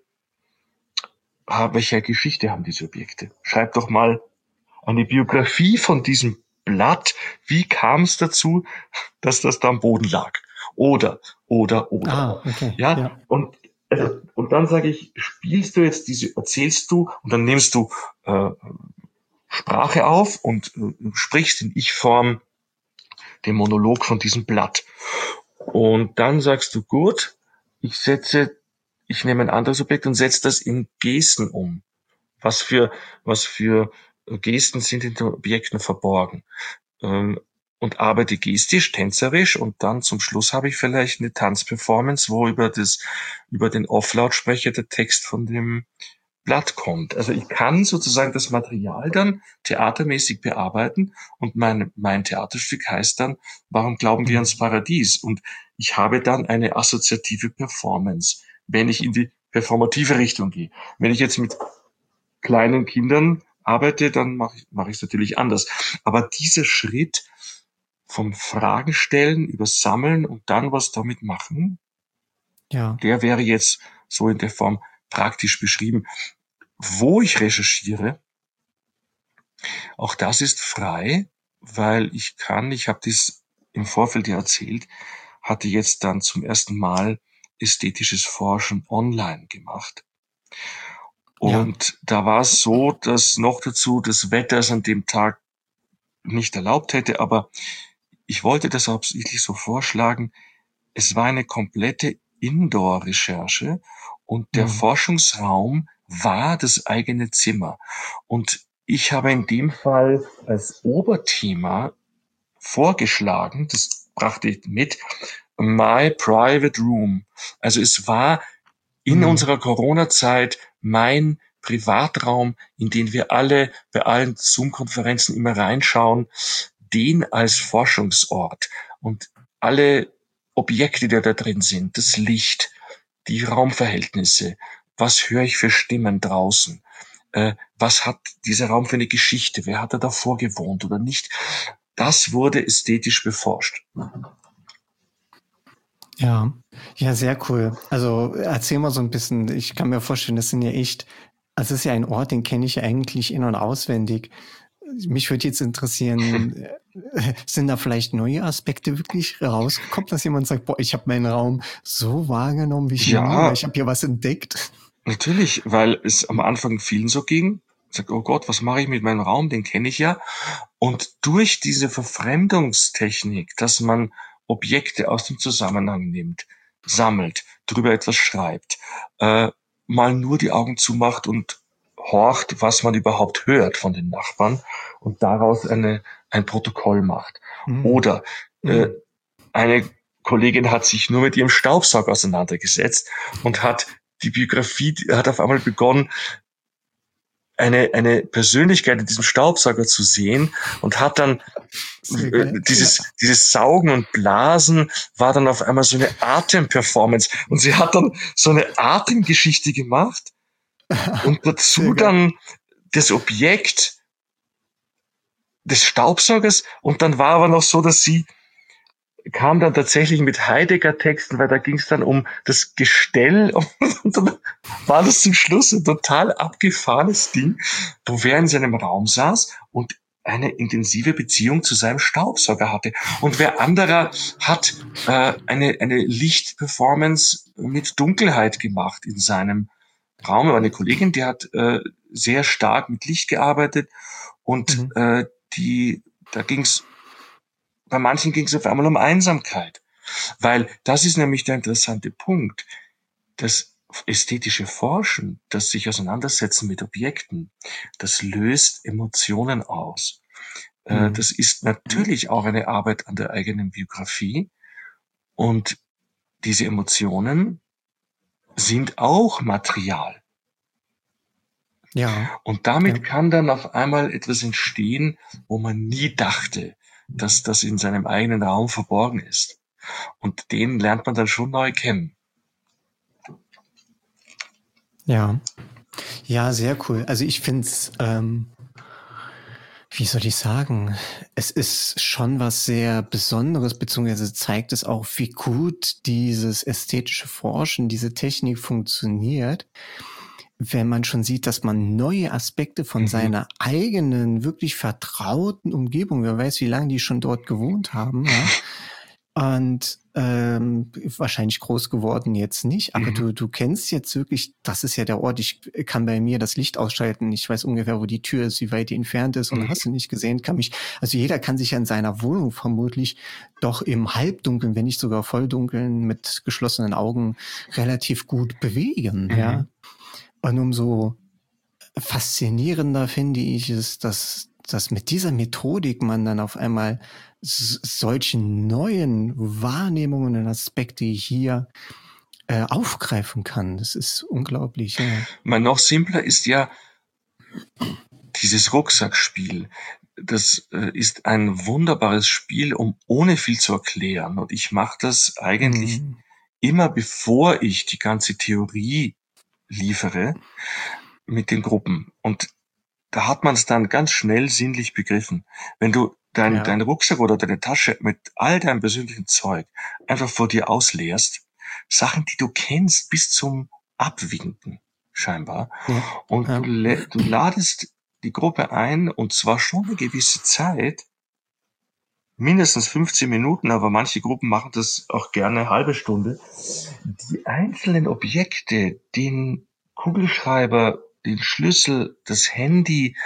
ah, welche Geschichte haben diese Objekte? Schreib doch mal eine Biografie von diesem Blatt. Wie kam es dazu, dass das da am Boden lag? Oder, oder, oder. Ah, okay. Ja, Ja, und also, ja. und dann sage ich, spielst du jetzt diese, erzählst du und dann nimmst du äh, Sprache auf und äh, sprichst in Ich-Form den Monolog von diesem Blatt. Und dann sagst du, gut, ich setze, ich nehme ein anderes Objekt und setze das in Gesten um. Was für, was für Gesten sind in den Objekten verborgen? Ähm, und arbeite gestisch, tänzerisch und dann zum Schluss habe ich vielleicht eine Tanzperformance, wo über das, über den Off-Lautsprecher der Text von dem Blatt kommt. Also ich kann sozusagen das Material dann theatermäßig bearbeiten und mein, mein Theaterstück heißt dann, warum glauben wir Hm. ans Paradies? Und ich habe dann eine assoziative Performance, wenn ich in die performative Richtung gehe. Wenn ich jetzt mit kleinen Kindern arbeite, dann mache ich mache ich es natürlich anders. Aber dieser Schritt vom Fragen stellen über Sammeln und dann was damit machen, Ja, der wäre jetzt so in der Form praktisch beschrieben. Wo ich recherchiere, auch das ist frei, weil ich kann, ich habe das im Vorfeld ja erzählt, hatte jetzt dann zum ersten Mal ästhetisches Forschen online gemacht. ja. Und da war es so, dass noch dazu das Wetter es an dem Tag nicht erlaubt hätte, aber ich wollte das absichtlich so vorschlagen. Es war eine komplette Indoor-Recherche und der Hm. Forschungsraum war das eigene Zimmer. Und ich habe in dem Fall als Oberthema vorgeschlagen, das brachte ich mit, My Private Room. Also es war in Hm. unserer Corona-Zeit mein Privatraum, in den wir alle bei allen Zoom-Konferenzen immer reinschauen, den als Forschungsort und alle Objekte, die da drin sind, das Licht, die Raumverhältnisse, was höre ich für Stimmen draußen, äh, was hat dieser Raum für eine Geschichte, wer hat da davor gewohnt oder nicht, das wurde ästhetisch beforscht. Ja, ja, sehr cool. Also erzähl mal so ein bisschen, ich kann mir vorstellen, das sind ja echt, also es ist ja ein Ort, den kenne ich ja eigentlich in- und auswendig. Mich würde jetzt interessieren, äh, sind da vielleicht neue Aspekte wirklich rausgekommen, dass jemand sagt, boah, ich habe meinen Raum so wahrgenommen wie ich noch nie oder Ja, ich habe hier was entdeckt. natürlich, weil es am Anfang vielen so ging. Ich sag, oh Gott, was mache ich mit meinem Raum? Den kenne ich ja. Und durch diese Verfremdungstechnik, dass man Objekte aus dem Zusammenhang nimmt, sammelt, drüber etwas schreibt, äh, mal nur die Augen zumacht und horcht, was man überhaupt hört von den Nachbarn und daraus eine, ein Protokoll macht. Mm, Oder äh, mm, eine Kollegin hat sich nur mit ihrem Staubsauger auseinandergesetzt und hat die Biografie, die hat auf einmal begonnen, eine, eine Persönlichkeit in diesem Staubsauger zu sehen und hat dann sehr äh, geil. Ja. dieses, dieses Saugen und Blasen war dann auf einmal so eine Atemperformance und sie hat dann so eine Atemgeschichte gemacht und Sehr dazu geil. dann das Objekt des Staubsaugers und dann war aber noch so, dass sie kam dann tatsächlich mit Heidegger-Texten, weil da ging es dann um das Gestell und dann war das zum Schluss ein total abgefahrenes Ding, wo wer in seinem Raum saß und eine intensive Beziehung zu seinem Staubsauger hatte. Und wer anderer hat äh, eine, eine Lichtperformance mit Dunkelheit gemacht in seinem Raum, eine Kollegin, die hat äh, sehr stark mit Licht gearbeitet und Mhm. äh, die, da ging's, bei manchen ging es auf einmal um Einsamkeit, weil das ist nämlich der interessante Punkt. Das ästhetische Forschen, das sich auseinandersetzen mit Objekten, das löst Emotionen aus. Äh, Mhm. das ist natürlich auch eine Arbeit an der eigenen Biografie und diese Emotionen sind auch Material. Ja, Und ja. damit kann dann auf einmal etwas entstehen, wo man nie dachte, dass das in seinem eigenen Raum verborgen ist. Und den lernt man dann schon neu kennen. Ja. Ja, sehr cool. Also ich finde es, ähm, wie soll ich sagen, es ist schon was sehr Besonderes, beziehungsweise zeigt es auch, wie gut dieses ästhetische Forschen, diese Technik funktioniert, wenn man schon sieht, dass man neue Aspekte von Mhm. seiner eigenen, wirklich vertrauten Umgebung, wer weiß, wie lange die schon dort gewohnt haben, ja, und ähm, wahrscheinlich groß geworden jetzt nicht, aber Mhm. du du kennst jetzt wirklich, das ist ja der Ort, ich kann bei mir das Licht ausschalten, ich weiß ungefähr, wo die Tür ist, wie weit die entfernt ist und Mhm. hast du nicht gesehen, kann mich, also jeder kann sich ja in seiner Wohnung vermutlich doch im Halbdunkeln, wenn nicht sogar Volldunkeln mit geschlossenen Augen relativ gut bewegen, ja. Mhm. Und umso faszinierender finde ich es, dass, dass mit dieser Methodik man dann auf einmal s- solche neuen Wahrnehmungen und Aspekte hier äh, aufgreifen kann. Das ist unglaublich, ja. Mal noch simpler ist ja dieses Rucksackspiel. Das äh, ist ein wunderbares Spiel, um ohne viel zu erklären. Und ich mache das eigentlich Mhm. immer, bevor ich die ganze Theorie liefere, mit den Gruppen. Und da hat man es dann ganz schnell sinnlich begriffen. Wenn du dein, Ja. dein Rucksack oder deine Tasche mit all deinem persönlichen Zeug einfach vor dir ausleerst, Sachen, die du kennst, bis zum Abwinken scheinbar, Ja. und du, Ja. lä- du ladest die Gruppe ein, und zwar schon eine gewisse Zeit, mindestens fünfzehn Minuten, aber manche Gruppen machen das auch gerne eine halbe Stunde, die einzelnen Objekte, den Kugelschreiber, den Schlüssel, das Handy,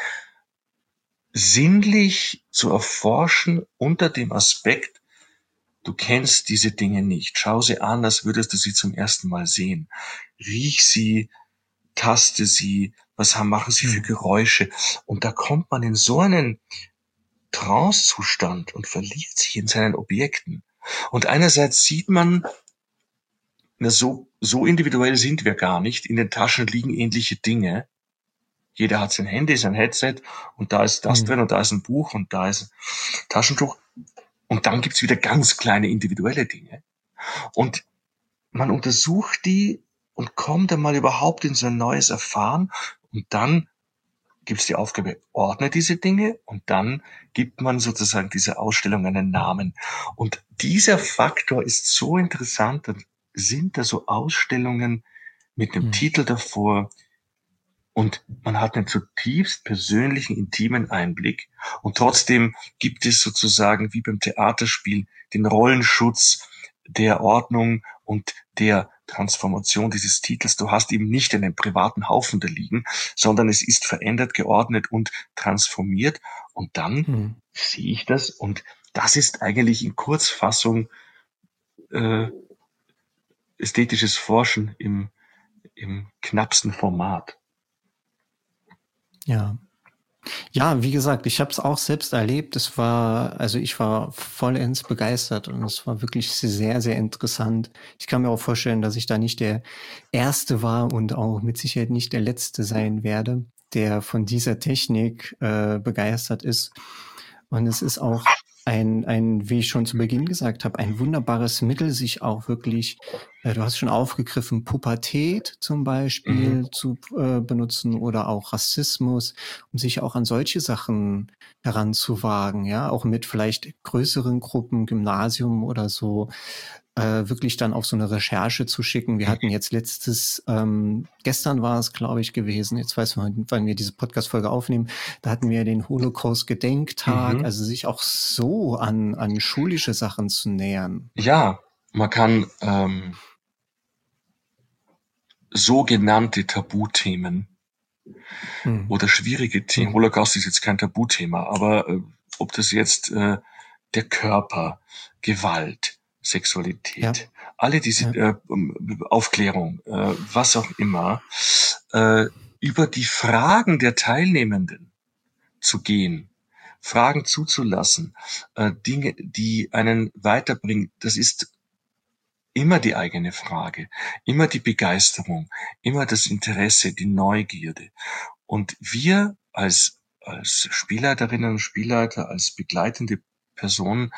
sinnlich zu erforschen unter dem Aspekt, du kennst diese Dinge nicht. Schau sie an, als würdest du sie zum ersten Mal sehen. Riech sie, taste sie, was haben, machen sie für Mhm. Geräusche. Und da kommt man in so einen Trancezustand und verliert sich in seinen Objekten. Und einerseits sieht man, na, so, so individuell sind wir gar nicht. In den Taschen liegen ähnliche Dinge. Jeder hat sein Handy, sein Headset, und da ist das Mhm. drin und da ist ein Buch und da ist ein Taschentuch. Und dann gibt's wieder ganz kleine individuelle Dinge. Und man untersucht die und kommt dann mal überhaupt in so ein neues Erfahren. Und dann gibt's die Aufgabe, ordne diese Dinge, und dann gibt man sozusagen dieser Ausstellung einen Namen. Und dieser Faktor ist so interessant. Dann sind da so Ausstellungen mit einem Mhm. Titel davor, und man hat einen zutiefst persönlichen, intimen Einblick. Und trotzdem gibt es sozusagen wie beim Theaterspiel den Rollenschutz der Ordnung und der Transformation dieses Titels. Du hast eben nicht einen privaten Haufen da liegen, sondern es ist verändert, geordnet und transformiert. Und dann Mhm. sehe ich das, und das ist eigentlich in Kurzfassung äh, ästhetisches Forschen im, im knappsten Format. Ja. Ja, wie gesagt, ich habe es auch selbst erlebt. Es war, also ich war vollends begeistert und es war wirklich sehr, sehr interessant. Ich kann mir auch vorstellen, dass ich da nicht der Erste war und auch mit Sicherheit nicht der Letzte sein werde, der von dieser Technik äh, begeistert ist. Und es ist auch ein, ein, wie ich schon zu Beginn gesagt habe, ein wunderbares Mittel, sich auch wirklich, äh, du hast schon aufgegriffen, Pubertät zum Mhm. Beispiel zu äh, benutzen oder auch Rassismus, um sich auch an solche Sachen heranzuwagen, ja, auch mit vielleicht größeren Gruppen, Gymnasium oder so, äh, wirklich dann auf so eine Recherche zu schicken. Wir hatten jetzt letztes, ähm, gestern war es, glaube ich, gewesen, jetzt weiß man, wann wir diese Podcast-Folge aufnehmen, da hatten wir den Holocaust-Gedenktag, Mhm. also sich auch so an, an schulische Sachen zu nähern. Ja, man kann ähm, sogenannte Tabuthemen Mhm. oder schwierige Themen. Mhm. Holocaust ist jetzt kein Tabuthema, aber äh, ob das jetzt äh, der Körper, Gewalt, Ja, Sexualität, alle diese ja, äh, Aufklärung, äh, was auch immer, äh, über die Fragen der Teilnehmenden zu gehen, Fragen zuzulassen, äh, Dinge, die einen weiterbringen, das ist immer die eigene Frage, immer die Begeisterung, immer das Interesse, die Neugierde. Und wir als, als Spielleiterinnen und Spielleiter, als begleitende Personen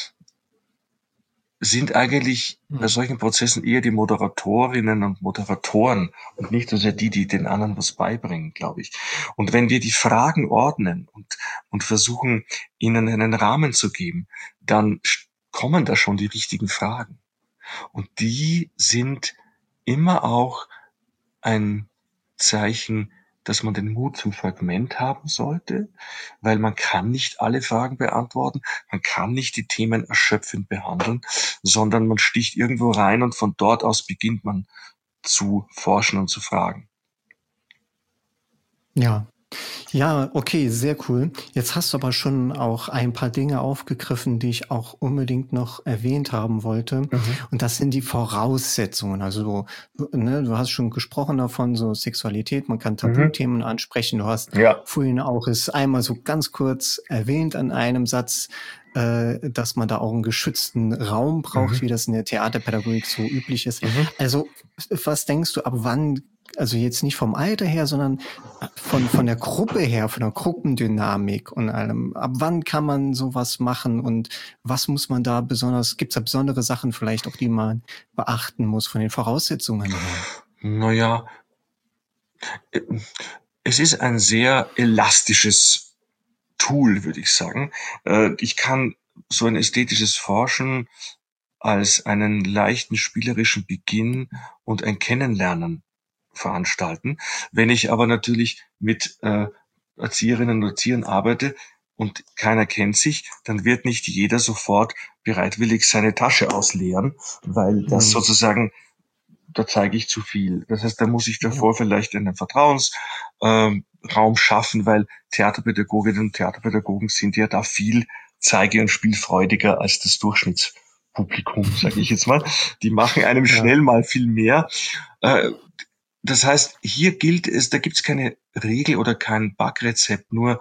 sind eigentlich bei mhm. solchen Prozessen eher die Moderatorinnen und Moderatoren und nicht so sehr die, die den anderen was beibringen, glaube ich. Und wenn wir die Fragen ordnen und, und versuchen, ihnen einen Rahmen zu geben, dann kommen da schon die richtigen Fragen. Und die sind immer auch ein Zeichen, dass man den Mut zum Fragment haben sollte, weil man kann nicht alle Fragen beantworten, man kann nicht die Themen erschöpfend behandeln, sondern man sticht irgendwo rein und von dort aus beginnt man zu forschen und zu fragen. Ja. Ja, okay, sehr cool. Jetzt hast du aber schon auch ein paar Dinge aufgegriffen, die ich auch unbedingt noch erwähnt haben wollte. Mhm. Und das sind die Voraussetzungen. Also, ne, du hast schon gesprochen davon, so Sexualität, man kann Mhm. Tabuthemen ansprechen. Du hast Ja. vorhin auch es einmal so ganz kurz erwähnt an einem Satz, äh, dass man da auch einen geschützten Raum braucht, Mhm. wie das in der Theaterpädagogik so üblich ist. Mhm. Also, was denkst du, ab wann, also jetzt nicht vom Alter her, sondern von, von der Gruppe her, von der Gruppendynamik und allem, ab wann kann man sowas machen und was muss man da besonders, gibt es da besondere Sachen vielleicht auch, die man beachten muss von den Voraussetzungen her? Naja, es ist ein sehr elastisches Tool, würde ich sagen. Äh, Ich kann so ein ästhetisches Forschen als einen leichten spielerischen Beginn und ein Kennenlernen veranstalten. Wenn ich aber natürlich mit äh, Erzieherinnen und Erziehern arbeite und keiner kennt sich, dann wird nicht jeder sofort bereitwillig seine Tasche ausleeren, weil das Hm. sozusagen, da zeige ich zu viel. Das heißt, da muss ich Ja. davor vielleicht einen Vertrauensraum ähm, Raum schaffen, weil Theaterpädagoginnen und Theaterpädagogen sind ja da viel zeige- und spielfreudiger als das Durchschnittspublikum, sage ich jetzt mal. Die machen einem Ja. schnell mal viel mehr. Äh, Das heißt, hier gilt es, da gibt es keine Regel oder kein Backrezept, nur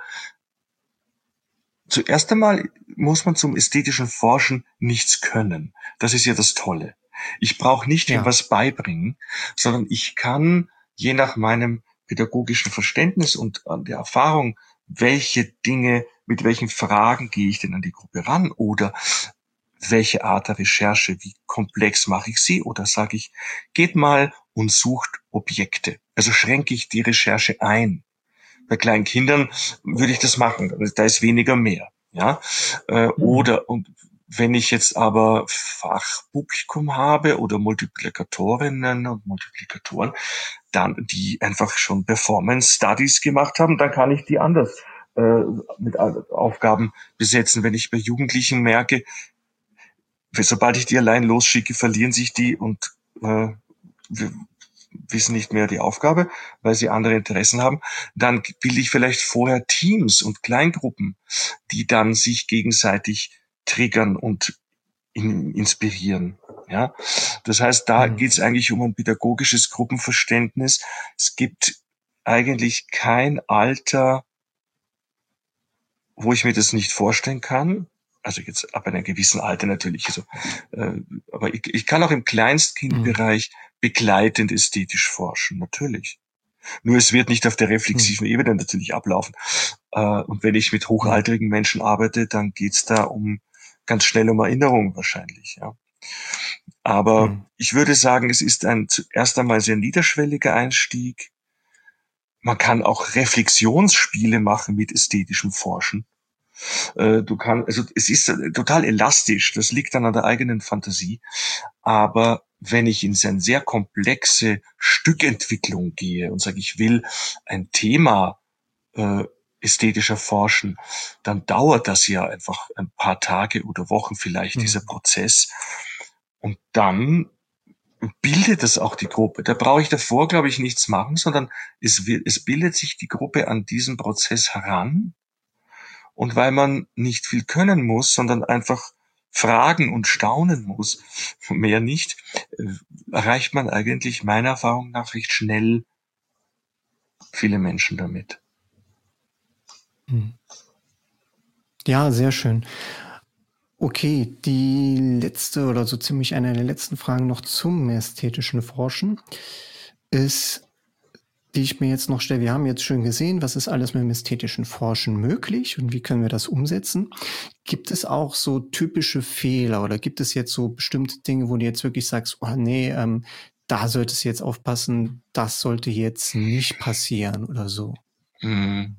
zuerst einmal muss man zum ästhetischen Forschen nichts können. Das ist ja das Tolle. Ich brauche nicht viel Ja. was beibringen, sondern ich kann je nach meinem pädagogischen Verständnis und an der Erfahrung, welche Dinge, mit welchen Fragen gehe ich denn an die Gruppe ran oder welche Art der Recherche, wie komplex mache ich sie oder sage ich, geht mal und sucht Objekte. Also schränke ich die Recherche ein. Bei kleinen Kindern würde ich das machen. Da ist weniger mehr. Ja, äh, Hm. oder und wenn ich jetzt aber Fachpublikum habe oder Multiplikatorinnen und Multiplikatoren, dann die einfach schon Performance Studies gemacht haben, dann kann ich die anders äh, mit Aufgaben besetzen. Wenn ich bei Jugendlichen merke, sobald ich die allein losschicke, verlieren sich die und äh, wissen nicht mehr die Aufgabe, weil sie andere Interessen haben, dann bilde ich vielleicht vorher Teams und Kleingruppen, die dann sich gegenseitig triggern und in, inspirieren. Ja, das heißt, da Hm. geht es eigentlich um ein pädagogisches Gruppenverständnis. Es gibt eigentlich kein Alter, wo ich mir das nicht vorstellen kann. Also jetzt ab einem gewissen Alter natürlich. Also, äh, aber ich, ich kann auch im Hm. Kleinstkindbereich begleitend ästhetisch forschen, natürlich. Nur es wird nicht auf der Hm. reflexiven Ebene natürlich ablaufen. Äh, und wenn ich mit Hm. hochaltrigen Menschen arbeite, dann geht's da um ganz schnell um Erinnerung wahrscheinlich. Ja. Aber Hm. ich würde sagen, es ist ein zuerst einmal sehr niederschwelliger Einstieg. Man kann auch Reflexionsspiele machen mit ästhetischem Forschen. Äh, du kannst, also es ist total elastisch. Das liegt dann an der eigenen Fantasie. Aber wenn ich in eine sehr komplexe Stückentwicklung gehe und sage, ich will ein Thema äh, ästhetischer forschen, dann dauert das ja einfach ein paar Tage oder Wochen vielleicht, dieser Hm. Prozess. Und dann bildet es auch die Gruppe. Da brauche ich davor, glaube ich, nichts machen, sondern es, wird, es bildet sich die Gruppe an diesen Prozess heran. Und weil man nicht viel können muss, sondern einfach fragen und staunen muss, mehr nicht, äh, erreicht man eigentlich meiner Erfahrung nach recht schnell viele Menschen damit. Ja, sehr schön. Okay, die letzte oder so ziemlich eine der letzten Fragen noch zum ästhetischen Forschen ist, die ich mir jetzt noch stelle. Wir haben jetzt schön gesehen, was ist alles mit dem ästhetischen Forschen möglich und wie können wir das umsetzen. Gibt es auch so typische Fehler oder gibt es jetzt so bestimmte Dinge, wo du jetzt wirklich sagst, oh nee, ähm, da solltest du jetzt aufpassen, das sollte jetzt nicht passieren oder so? Hm.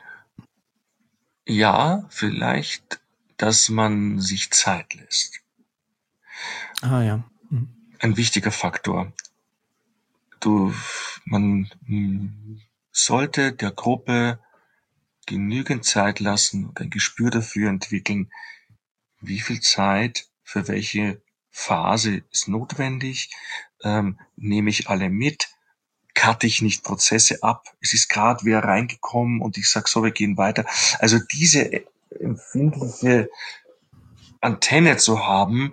Ja, vielleicht, dass man sich Zeit lässt. Ah ja. Hm. Ein wichtiger Faktor. Du, man hm, sollte der Gruppe genügend Zeit lassen und ein Gespür dafür entwickeln, wie viel Zeit für welche Phase ist notwendig, ähm, nehme ich alle mit, cutte ich nicht Prozesse ab, es ist gerade wer reingekommen und ich sage so, wir gehen weiter. Also diese empfindliche Antenne zu haben,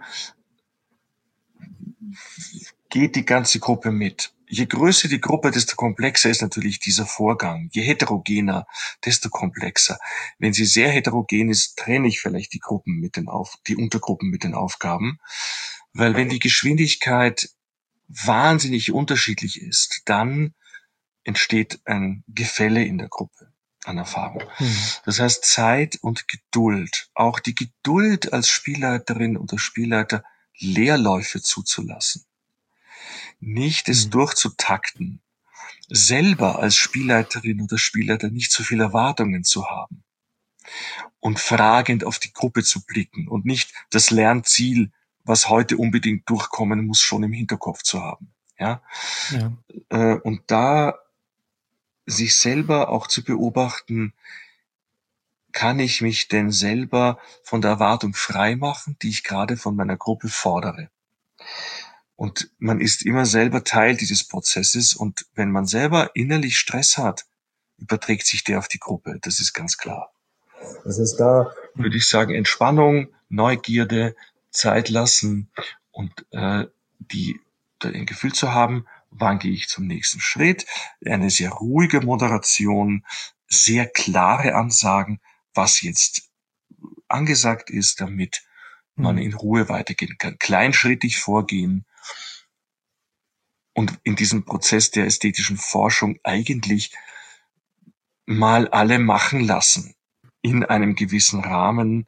geht die ganze Gruppe mit. Je größer die Gruppe, desto komplexer ist natürlich dieser Vorgang. Je heterogener, desto komplexer. Wenn sie sehr heterogen ist, trenne ich vielleicht die Gruppen mit den Auf, die Untergruppen mit den Aufgaben. Weil wenn die Geschwindigkeit wahnsinnig unterschiedlich ist, dann entsteht ein Gefälle in der Gruppe an Erfahrung. Hm. Das heißt Zeit und Geduld. Auch die Geduld als Spielleiterin oder Spielleiter, Leerläufe zuzulassen. Nicht es Hm. durchzutakten, selber als Spielleiterin oder Spielleiter nicht zu viel Erwartungen zu haben und fragend auf die Gruppe zu blicken und nicht das Lernziel, was heute unbedingt durchkommen muss, schon im Hinterkopf zu haben. Ja? Ja. Äh, und da sich selber auch zu beobachten, kann ich mich denn selber von der Erwartung freimachen, die ich gerade von meiner Gruppe fordere? Und man ist immer selber Teil dieses Prozesses und wenn man selber innerlich Stress hat, überträgt sich der auf die Gruppe. Das ist ganz klar. Das heißt, da würde ich sagen, Entspannung, Neugierde, Zeit lassen und äh, die ein Gefühl zu haben, wann gehe ich zum nächsten Schritt, eine sehr ruhige Moderation, sehr klare Ansagen, was jetzt angesagt ist, damit man in Ruhe weitergehen kann. Kleinschrittig vorgehen und in diesem Prozess der ästhetischen Forschung eigentlich mal alle machen lassen in einem gewissen Rahmen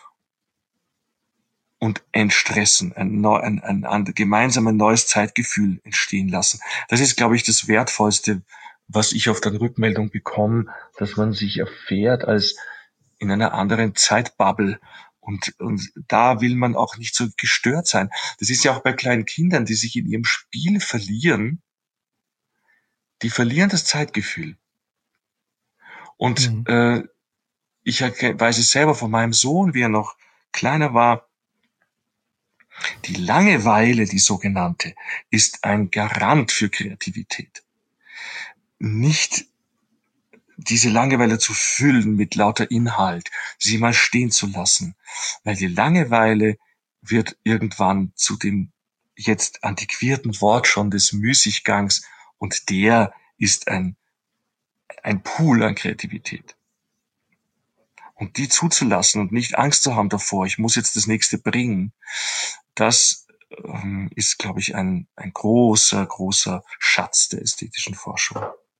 und entstressen, ein, neu, ein, ein, ein gemeinsames neues Zeitgefühl entstehen lassen. Das ist, glaube ich, das Wertvollste, was ich auf der Rückmeldung bekomme, dass man sich erfährt als in einer anderen Zeitbubble. Und, und da will man auch nicht so gestört sein. Das ist ja auch bei kleinen Kindern, die sich in ihrem Spiel verlieren, die verlieren das Zeitgefühl. Und Hm. äh, ich weiß es selber von meinem Sohn, wie er noch kleiner war. Die Langeweile, die sogenannte, ist ein Garant für Kreativität. Nicht diese Langeweile zu füllen mit lauter Inhalt, sie mal stehen zu lassen, weil die Langeweile wird irgendwann zu dem jetzt antiquierten Wort schon des Müßiggangs und der ist ein, ein Pool an Kreativität. Und die zuzulassen und nicht Angst zu haben davor, ich muss jetzt das nächste bringen, das ähm, ist, glaube ich, ein, ein großer, großer Schatz der ästhetischen Forschung.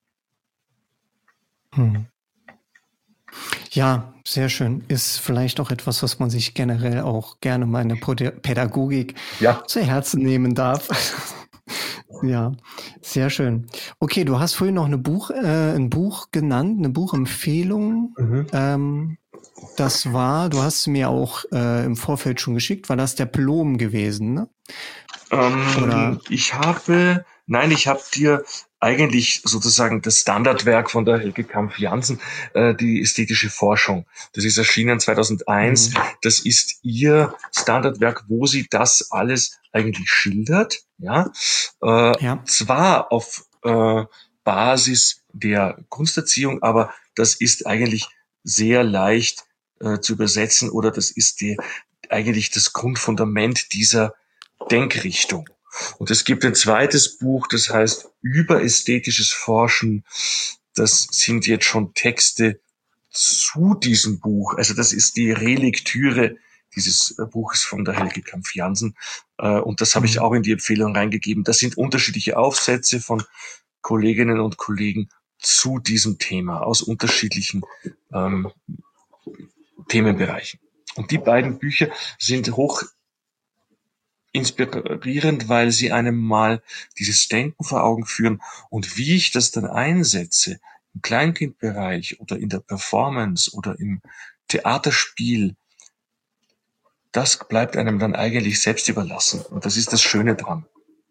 Hm. Ja, sehr schön. Ist vielleicht auch etwas, was man sich generell auch gerne mal in der Pädagogik ja. zu Herzen nehmen darf. Ja, sehr schön. Okay, du hast vorhin noch eine Buch, äh, ein Buch genannt, eine Buchempfehlung. Mhm. Ähm, das war, du hast mir auch äh, im Vorfeld schon geschickt, war das der Plom gewesen, ne? Ähm, Oder? Ich habe, nein, ich habe dir eigentlich sozusagen das Standardwerk von der Helge Kampf-Jansen, äh, die ästhetische Forschung. Das ist erschienen zweitausendeins. Mhm. Das ist ihr Standardwerk, wo sie das alles eigentlich schildert. Ja, äh, ja. Zwar auf äh, Basis der Kunsterziehung, aber das ist eigentlich sehr leicht äh, zu übersetzen, oder das ist die, eigentlich das Grundfundament dieser Denkrichtung. Und es gibt ein zweites Buch, das heißt Überästhetisches Forschen. Das sind jetzt schon Texte zu diesem Buch. Also das ist die Relektüre dieses Buches von der Helge Kampf-Jansen. Und das habe ich auch in die Empfehlung reingegeben. Das sind unterschiedliche Aufsätze von Kolleginnen und Kollegen zu diesem Thema aus unterschiedlichen ähm, Themenbereichen. Und die beiden Bücher sind hoch inspirierend, weil sie einem mal dieses Denken vor Augen führen, und wie ich das dann einsetze im Kleinkindbereich oder in der Performance oder im Theaterspiel, das bleibt einem dann eigentlich selbst überlassen. Und das ist das Schöne dran.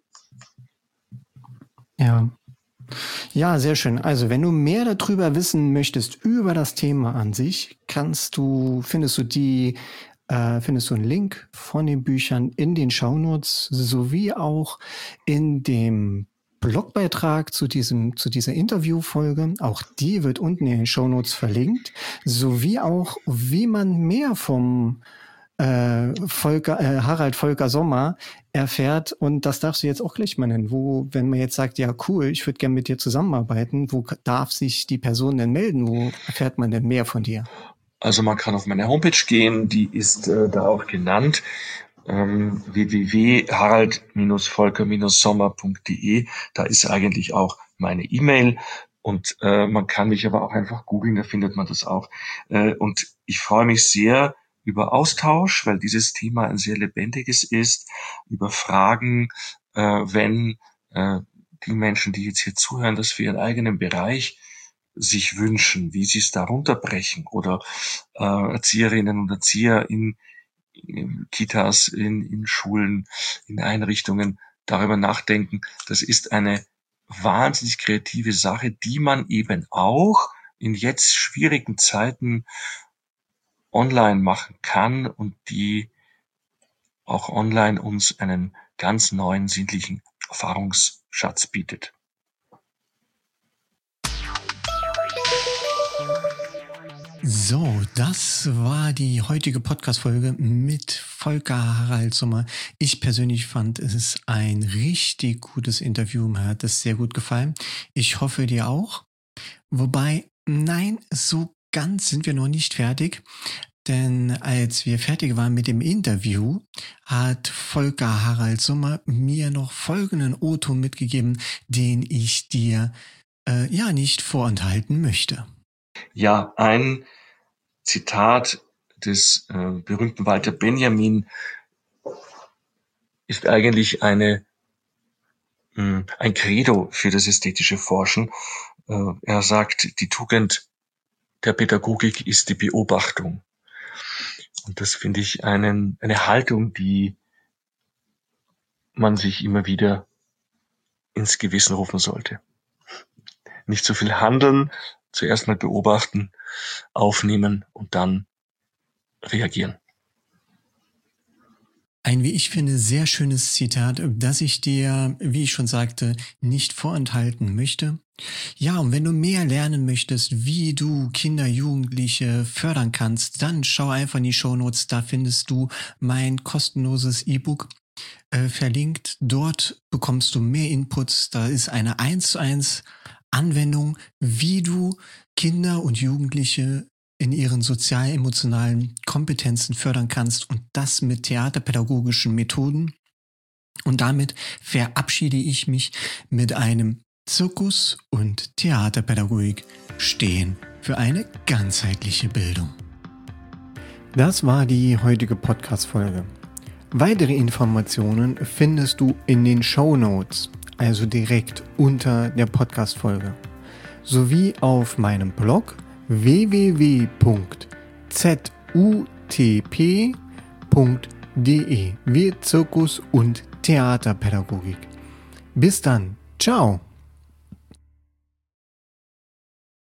Ja. Ja, sehr schön. Also, wenn du mehr darüber wissen möchtest, über das Thema an sich, kannst du, findest du die Äh, findest du einen Link von den Büchern in den Shownotes sowie auch in dem Blogbeitrag zu diesem, zu dieser Interviewfolge. Auch die wird unten in den Shownotes verlinkt, sowie auch, wie man mehr vom äh, Volker, äh, Harald Volker Sommer erfährt. Und das darfst du jetzt auch gleich mal nennen. Wo, wenn man jetzt sagt, ja cool, ich würde gerne mit dir zusammenarbeiten, wo darf sich die Person denn melden? Wo erfährt man denn mehr von dir? Also man kann auf meine Homepage gehen, die ist äh, da auch genannt, ähm, w w w punkt harald volker sommer punkt d e. Da ist eigentlich auch meine E-Mail, und äh, man kann mich aber auch einfach googeln, da findet man das auch. Äh, und ich freue mich sehr über Austausch, weil dieses Thema ein sehr lebendiges ist, über Fragen, äh, wenn äh, die Menschen, die jetzt hier zuhören, das für ihren eigenen Bereich sich wünschen, wie sie es da runterbrechen, oder äh, Erzieherinnen und Erzieher in, in Kitas, in, in Schulen, in Einrichtungen darüber nachdenken. Das ist eine wahnsinnig kreative Sache, die man eben auch in jetzt schwierigen Zeiten online machen kann und die auch online uns einen ganz neuen sinnlichen Erfahrungsschatz bietet. So, das war die heutige Podcast-Folge mit Volker Harald Sommer. Ich persönlich fand es ein richtig gutes Interview. Mir hat es sehr gut gefallen. Ich hoffe, dir auch. Wobei, nein, so ganz sind wir noch nicht fertig. Denn als wir fertig waren mit dem Interview, hat Volker Harald Sommer mir noch folgenden O-Ton mitgegeben, den ich dir äh, ja nicht vorenthalten möchte. Ja, ein Zitat des äh, berühmten Walter Benjamin ist eigentlich eine mh, ein Credo für das ästhetische Forschen. Äh, er sagt, die Tugend der Pädagogik ist die Beobachtung. Und das finde ich einen, eine Haltung, die man sich immer wieder ins Gewissen rufen sollte. Nicht so viel handeln, zuerst mal beobachten, aufnehmen und dann reagieren. Ein, wie ich finde, sehr schönes Zitat, das ich dir, wie ich schon sagte, nicht vorenthalten möchte. Ja, und wenn du mehr lernen möchtest, wie du Kinder, Jugendliche fördern kannst, dann schau einfach in die Shownotes, da findest du mein kostenloses E-Book äh, verlinkt. Dort bekommst du mehr Inputs, da ist eine eins zu eins Anwendung, wie du Kinder und Jugendliche in ihren sozial-emotionalen Kompetenzen fördern kannst, und das mit theaterpädagogischen Methoden. Und damit verabschiede ich mich mit einem Zirkus- und Theaterpädagogik stehen für eine ganzheitliche Bildung. Das war die heutige Podcast-Folge. Weitere Informationen findest du in den Shownotes, also direkt unter der Podcast-Folge, sowie auf meinem Blog w w w punkt z u t p punkt d e wie Zirkus- und Theaterpädagogik. Bis dann. Ciao.